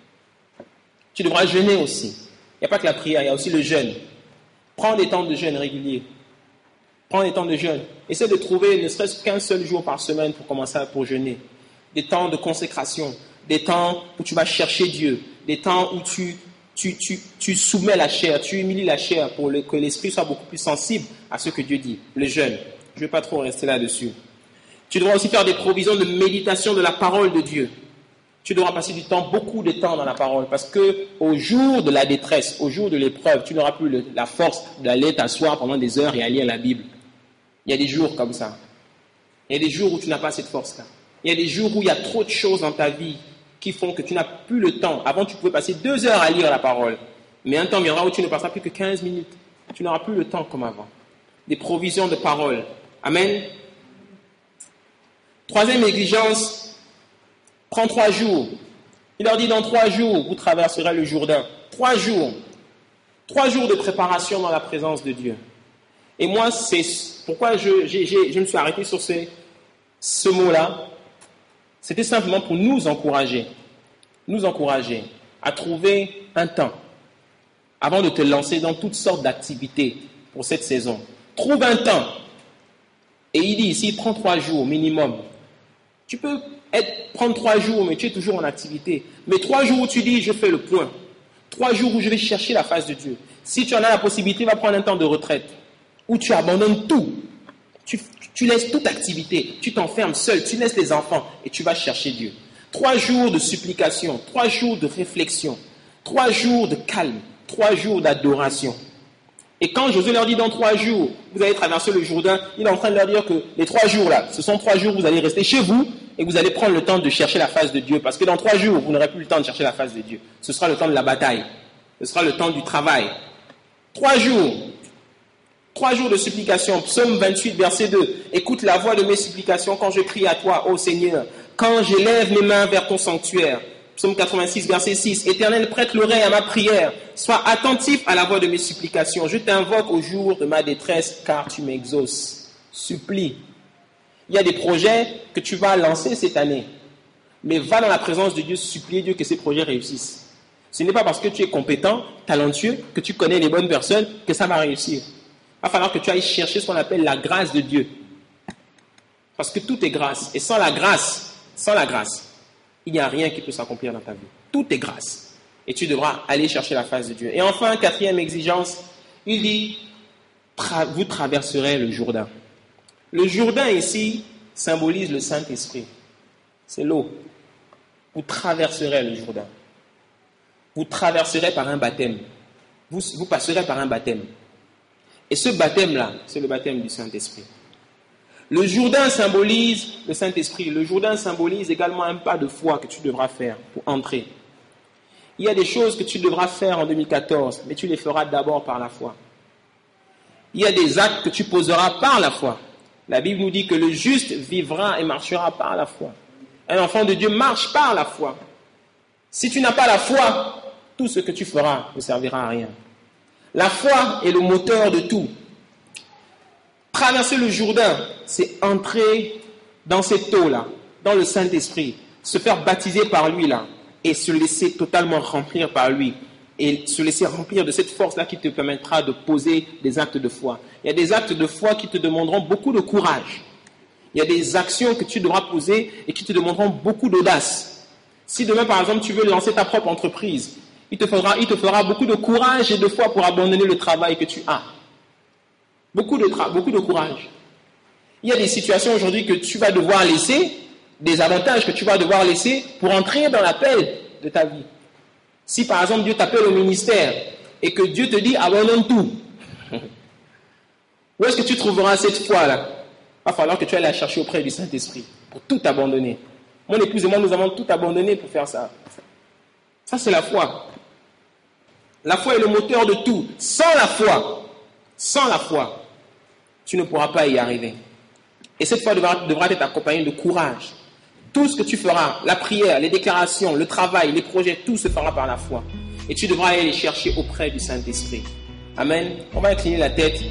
Tu devras jeûner aussi. Il n'y a pas que la prière, il y a aussi le jeûne. Prends des temps de jeûne réguliers. Prends des temps de jeûne. Essaie de trouver ne serait-ce qu'un seul jour par semaine pour commencer pour jeûner. Des temps de consécration. Des temps où tu vas chercher Dieu. Des temps où tu, tu, tu, tu soumets la chair, tu humilies la chair pour le, que l'esprit soit beaucoup plus sensible à ce que Dieu dit. Le jeûne. Je ne vais pas trop rester là-dessus. Tu devras aussi faire des provisions de méditation de la parole de Dieu. Tu devras passer du temps, beaucoup de temps dans la parole, parce que au jour de la détresse, au jour de l'épreuve, tu n'auras plus le, la force d'aller t'asseoir pendant des heures et à lire la Bible. Il y a des jours comme ça. Il y a des jours où tu n'as pas cette force-là. Il y a des jours où il y a trop de choses dans ta vie qui font que tu n'as plus le temps. Avant, tu pouvais passer deux heures à lire la parole. Mais un temps viendra où tu ne passeras plus que quinze minutes. Tu n'auras plus le temps comme avant. Des provisions de parole. Amen. Troisième exigence, prends trois jours. Il leur dit, dans trois jours, vous traverserez le Jourdain. Trois jours. Trois jours de préparation dans la présence de Dieu. Et moi, c'est pourquoi je, j'ai, j'ai, je me suis arrêté sur ce, ce mot-là. C'était simplement pour nous encourager. Nous encourager à trouver un temps avant de te lancer dans toutes sortes d'activités pour cette saison. Trouve un temps. Et il dit ici, prends trois jours minimum. Tu peux être, prendre trois jours, mais tu es toujours en activité. Mais trois jours où tu dis, je fais le point. Trois jours où je vais chercher la face de Dieu. Si tu en as la possibilité, va prendre un temps de retraite. Où tu abandonnes tout. Tu, tu laisses toute activité. Tu t'enfermes seul. Tu laisses les enfants et tu vas chercher Dieu. Trois jours de supplication. Trois jours de réflexion. Trois jours de calme. Trois jours d'adoration. Et quand Josué leur dit dans trois jours, vous allez traverser le Jourdain, il est en train de leur dire que les trois jours là, ce sont trois jours où vous allez rester chez vous et vous allez prendre le temps de chercher la face de Dieu. Parce que dans trois jours, vous n'aurez plus le temps de chercher la face de Dieu. Ce sera le temps de la bataille. Ce sera le temps du travail. Trois jours. Trois jours de supplication. Psaume vingt-huit, verset deux. Écoute la voix de mes supplications quand je crie à toi, ô Seigneur. Quand j'élève mes mains vers ton sanctuaire. Psaume quatre-vingt-six, verset six. Éternel, prête l'oreille à ma prière. Sois attentif à la voix de mes supplications. Je t'invoque au jour de ma détresse, car tu m'exauces. Supplie. Il y a des projets que tu vas lancer cette année. Mais va dans la présence de Dieu, supplier Dieu que ces projets réussissent. Ce n'est pas parce que tu es compétent, talentueux, que tu connais les bonnes personnes, que ça va réussir. Il va falloir que tu ailles chercher ce qu'on appelle la grâce de Dieu. Parce que tout est grâce. Et sans la grâce, sans la grâce, il n'y a rien qui peut s'accomplir dans ta vie. Tout est grâce. Et tu devras aller chercher la face de Dieu. Et enfin, quatrième exigence, il dit, tra- vous traverserez le Jourdain. Le Jourdain ici symbolise le Saint-Esprit. C'est l'eau. Vous traverserez le Jourdain. Vous traverserez par un baptême. Vous, vous passerez par un baptême. Et ce baptême-là, c'est le baptême du Saint-Esprit. Le Jourdain symbolise le Saint-Esprit. Le Jourdain symbolise également un pas de foi que tu devras faire pour entrer. Il y a des choses que tu devras faire en deux mille quatorze, mais tu les feras d'abord par la foi. Il y a des actes que tu poseras par la foi. La Bible nous dit que le juste vivra et marchera par la foi. Un enfant de Dieu marche par la foi. Si tu n'as pas la foi, tout ce que tu feras ne servira à rien. La foi est le moteur de tout. Traverser le Jourdain, c'est entrer dans cette eau-là, dans le Saint-Esprit, se faire baptiser par lui là, et se laisser totalement remplir par lui, et se laisser remplir de cette force-là qui te permettra de poser des actes de foi. Il y a des actes de foi qui te demanderont beaucoup de courage. Il y a des actions que tu devras poser et qui te demanderont beaucoup d'audace. Si demain, par exemple, tu veux lancer ta propre entreprise, il te fera, il te fera beaucoup de courage et de foi pour abandonner le travail que tu as. Beaucoup de, tra- beaucoup de courage. Il y a des situations aujourd'hui que tu vas devoir laisser, des avantages que tu vas devoir laisser pour entrer dans l'appel de ta vie. Si par exemple Dieu t'appelle au ministère et que Dieu te dit abandonne tout, où est-ce que tu trouveras cette foi-là? Il va falloir que tu ailles la chercher auprès du Saint-Esprit pour tout abandonner. Mon épouse et moi, nous avons tout abandonné pour faire ça. Ça, c'est la foi. La foi est le moteur de tout. Sans la foi, sans la foi, tu ne pourras pas y arriver. Et cette foi devra, devra être accompagnée de courage. Tout ce que tu feras, la prière, les déclarations, le travail, les projets, tout se fera par la foi. Et tu devras aller les chercher auprès du Saint-Esprit. Amen. On va incliner la tête.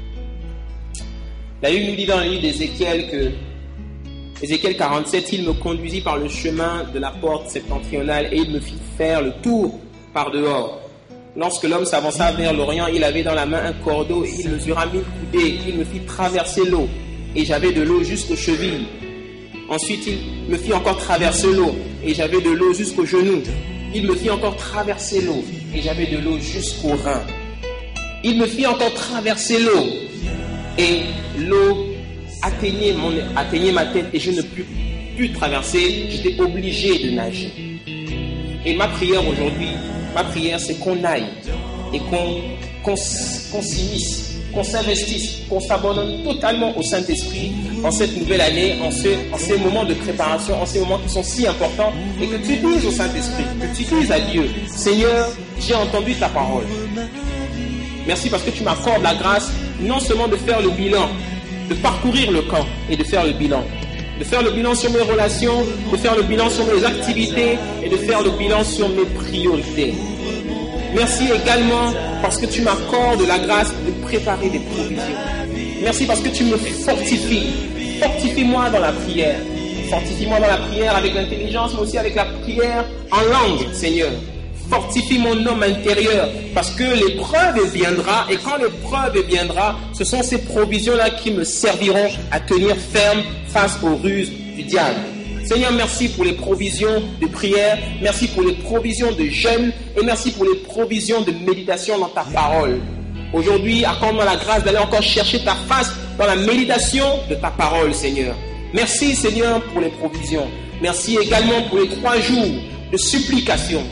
La Bible nous dit dans le livre d'Ézéchiel que Ézéchiel quarante-sept, il me conduisit par le chemin de la porte septentrionale et il me fit faire le tour par dehors. Lorsque l'homme s'avança vers l'Orient, il avait dans la main un cordeau et il mesura mille coudées. Il me fit traverser l'eau et j'avais de l'eau jusqu'aux chevilles. Ensuite, il me fit encore traverser l'eau et j'avais de l'eau jusqu'aux genoux. Il me fit encore traverser l'eau et j'avais de l'eau jusqu'aux reins. Il me fit encore traverser l'eau et l'eau atteignait, mon, atteignait ma tête et je ne pus plus traverser. J'étais obligé de nager. Et ma prière aujourd'hui, ma prière, c'est qu'on aille et qu'on, qu'on, qu'on s'immisce, qu'on s'investisse, qu'on s'abandonne totalement au Saint-Esprit en cette nouvelle année, en, ce, en ces moments de préparation, en ces moments qui sont si importants, et que tu dises au Saint-Esprit, que tu dises à Dieu, Seigneur, j'ai entendu ta parole. Merci parce que tu m'accordes la grâce non seulement de faire le bilan, de parcourir le camp et de faire le bilan. De faire le bilan sur mes relations, de faire le bilan sur mes activités et de faire le bilan sur mes priorités. Merci également parce que tu m'accordes la grâce de préparer des provisions. Merci parce que tu me fortifies. Fortifie-moi dans la prière. Fortifie-moi dans la prière avec l'intelligence, mais aussi avec la prière en langue, Seigneur. Fortifie mon homme intérieur parce que l'épreuve viendra et quand l'épreuve viendra, ce sont ces provisions-là qui me serviront à tenir ferme face aux ruses du diable. Seigneur, merci pour les provisions de prière, merci pour les provisions de jeûne et merci pour les provisions de méditation dans ta parole. Aujourd'hui, accorde-moi la grâce d'aller encore chercher ta face dans la méditation de ta parole, Seigneur. Merci, Seigneur, pour les provisions. Merci également pour les trois jours de supplication.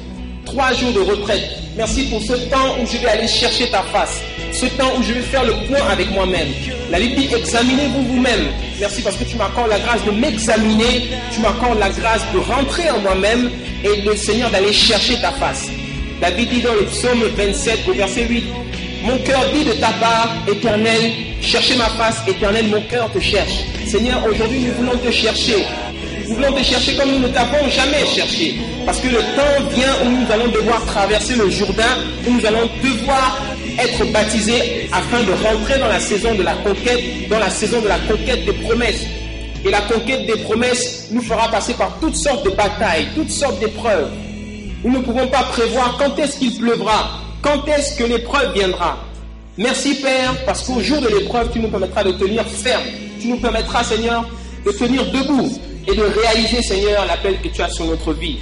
Trois jours de retraite. Merci pour ce temps où je vais aller chercher ta face. Ce temps où je vais faire le point avec moi-même. La Bible dit, examinez-vous vous-même. Merci parce que tu m'accordes la grâce de m'examiner. Tu m'accordes la grâce de rentrer en moi-même et le Seigneur d'aller chercher ta face. David dit dans le psaume vingt-sept au verset huit, mon cœur dit de ta part, Éternel, cherchez ma face, Éternel, mon cœur te cherche. Seigneur, aujourd'hui nous voulons te chercher. Nous voulons te chercher comme nous ne t'avons jamais cherché. Parce que le temps vient où nous allons devoir traverser le Jourdain, où nous allons devoir être baptisés afin de rentrer dans la saison de la conquête, dans la saison de la conquête des promesses. Et la conquête des promesses nous fera passer par toutes sortes de batailles, toutes sortes d'épreuves. Nous ne pouvons pas prévoir quand est-ce qu'il pleuvra, quand est-ce que l'épreuve viendra. Merci Père, parce qu'au jour de l'épreuve, tu nous permettras de tenir ferme. Tu nous permettras, Seigneur, de tenir debout et de réaliser, Seigneur, l'appel que tu as sur notre vie.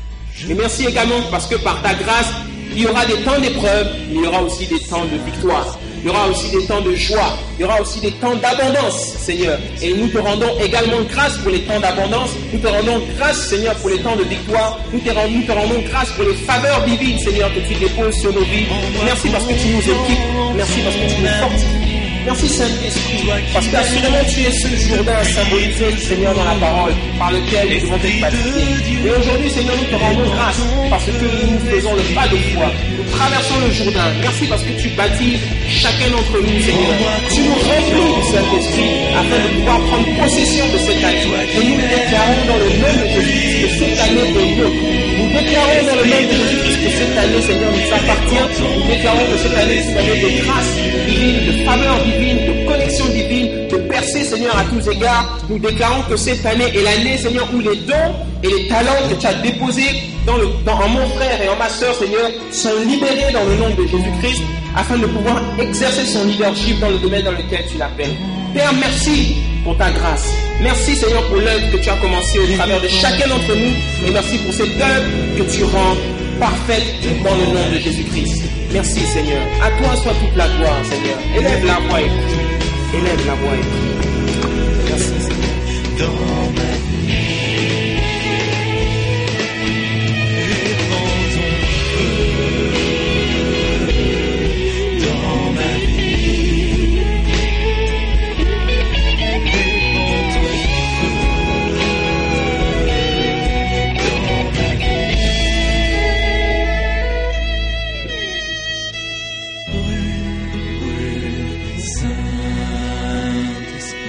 Et merci également parce que par ta grâce, il y aura des temps d'épreuve, mais il y aura aussi des temps de victoire. Il y aura aussi des temps de joie. Il y aura aussi des temps d'abondance, Seigneur. Et nous te rendons également grâce pour les temps d'abondance. Nous te rendons grâce, Seigneur, pour les temps de victoire. Nous te rendons, nous te rendons grâce pour les faveurs divines, Seigneur, que tu déposes sur nos vies. Merci parce que tu nous équipes. Merci parce que tu nous fortifies. Merci Saint-Esprit, parce qu'assurément tu es ce Jourdain symbolisé, Seigneur, dans la parole, par lequel nous devons être baptisés. Et aujourd'hui, Seigneur, nous te rendons grâce, parce que nous faisons le pas de foi. Nous traversons le Jourdain. Merci parce que tu baptises chacun d'entre nous, Seigneur. Tu nous remplis du Saint-Esprit, afin de pouvoir prendre possession de cette année. Et nous déclarons dans le nom de Jésus que cette année est nôtre. Nous déclarons dans le nom de Jésus que cette année, Seigneur, nous appartient. Nous déclarons que cette année est une année de grâce divine, de faveur divine, de connexion divine, de percée, Seigneur, à tous égards. Nous déclarons que cette année est l'année, Seigneur, où les dons et les talents que tu as déposés dans le, dans, en mon frère et en ma soeur, Seigneur, sont libérés dans le nom de Jésus-Christ, afin de pouvoir exercer son leadership dans le domaine dans lequel tu l'appelles. Père, merci pour ta grâce. Merci, Seigneur, pour l'œuvre que tu as commencée au travers de chacun d'entre nous. Et merci pour cette œuvre que tu rends parfaite dans le nom de Jésus-Christ. Merci, Seigneur. À toi soit toute la gloire, Seigneur. Élève la voix et prie. Élève la voix et prie. Merci, Seigneur. Dans ma vie, répands ton feu. Dans ma vie, répands ton feu. Dans ma vie, brûle, brûle, Saint-Esprit.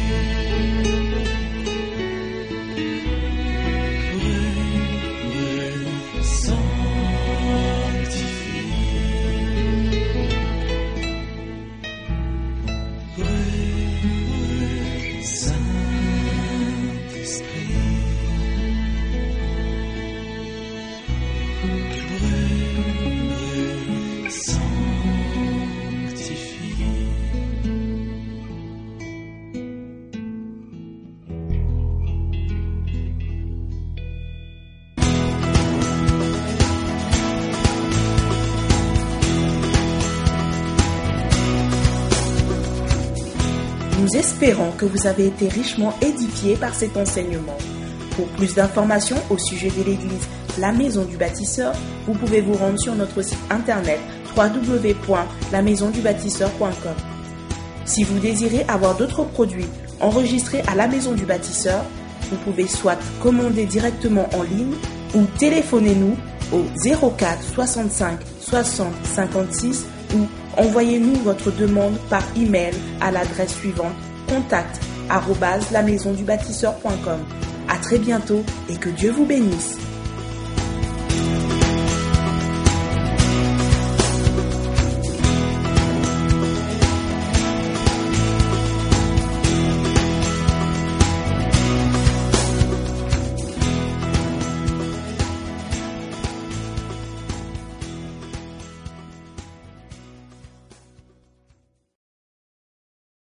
Nous espérons que vous avez été richement édifiés par cet enseignement. Pour plus d'informations au sujet de l'église La Maison du Bâtisseur, vous pouvez vous rendre sur notre site internet w w w point la maison du bâtisseur point com. Si vous désirez avoir d'autres produits enregistrés à La Maison du Bâtisseur, vous pouvez soit commander directement en ligne ou téléphonez-nous au zéro quatre soixante-cinq soixante cinquante-six ou envoyez-nous votre demande par email à l'adresse suivante contact arobase la maison du bâtisseur point com. À très bientôt et que Dieu vous bénisse.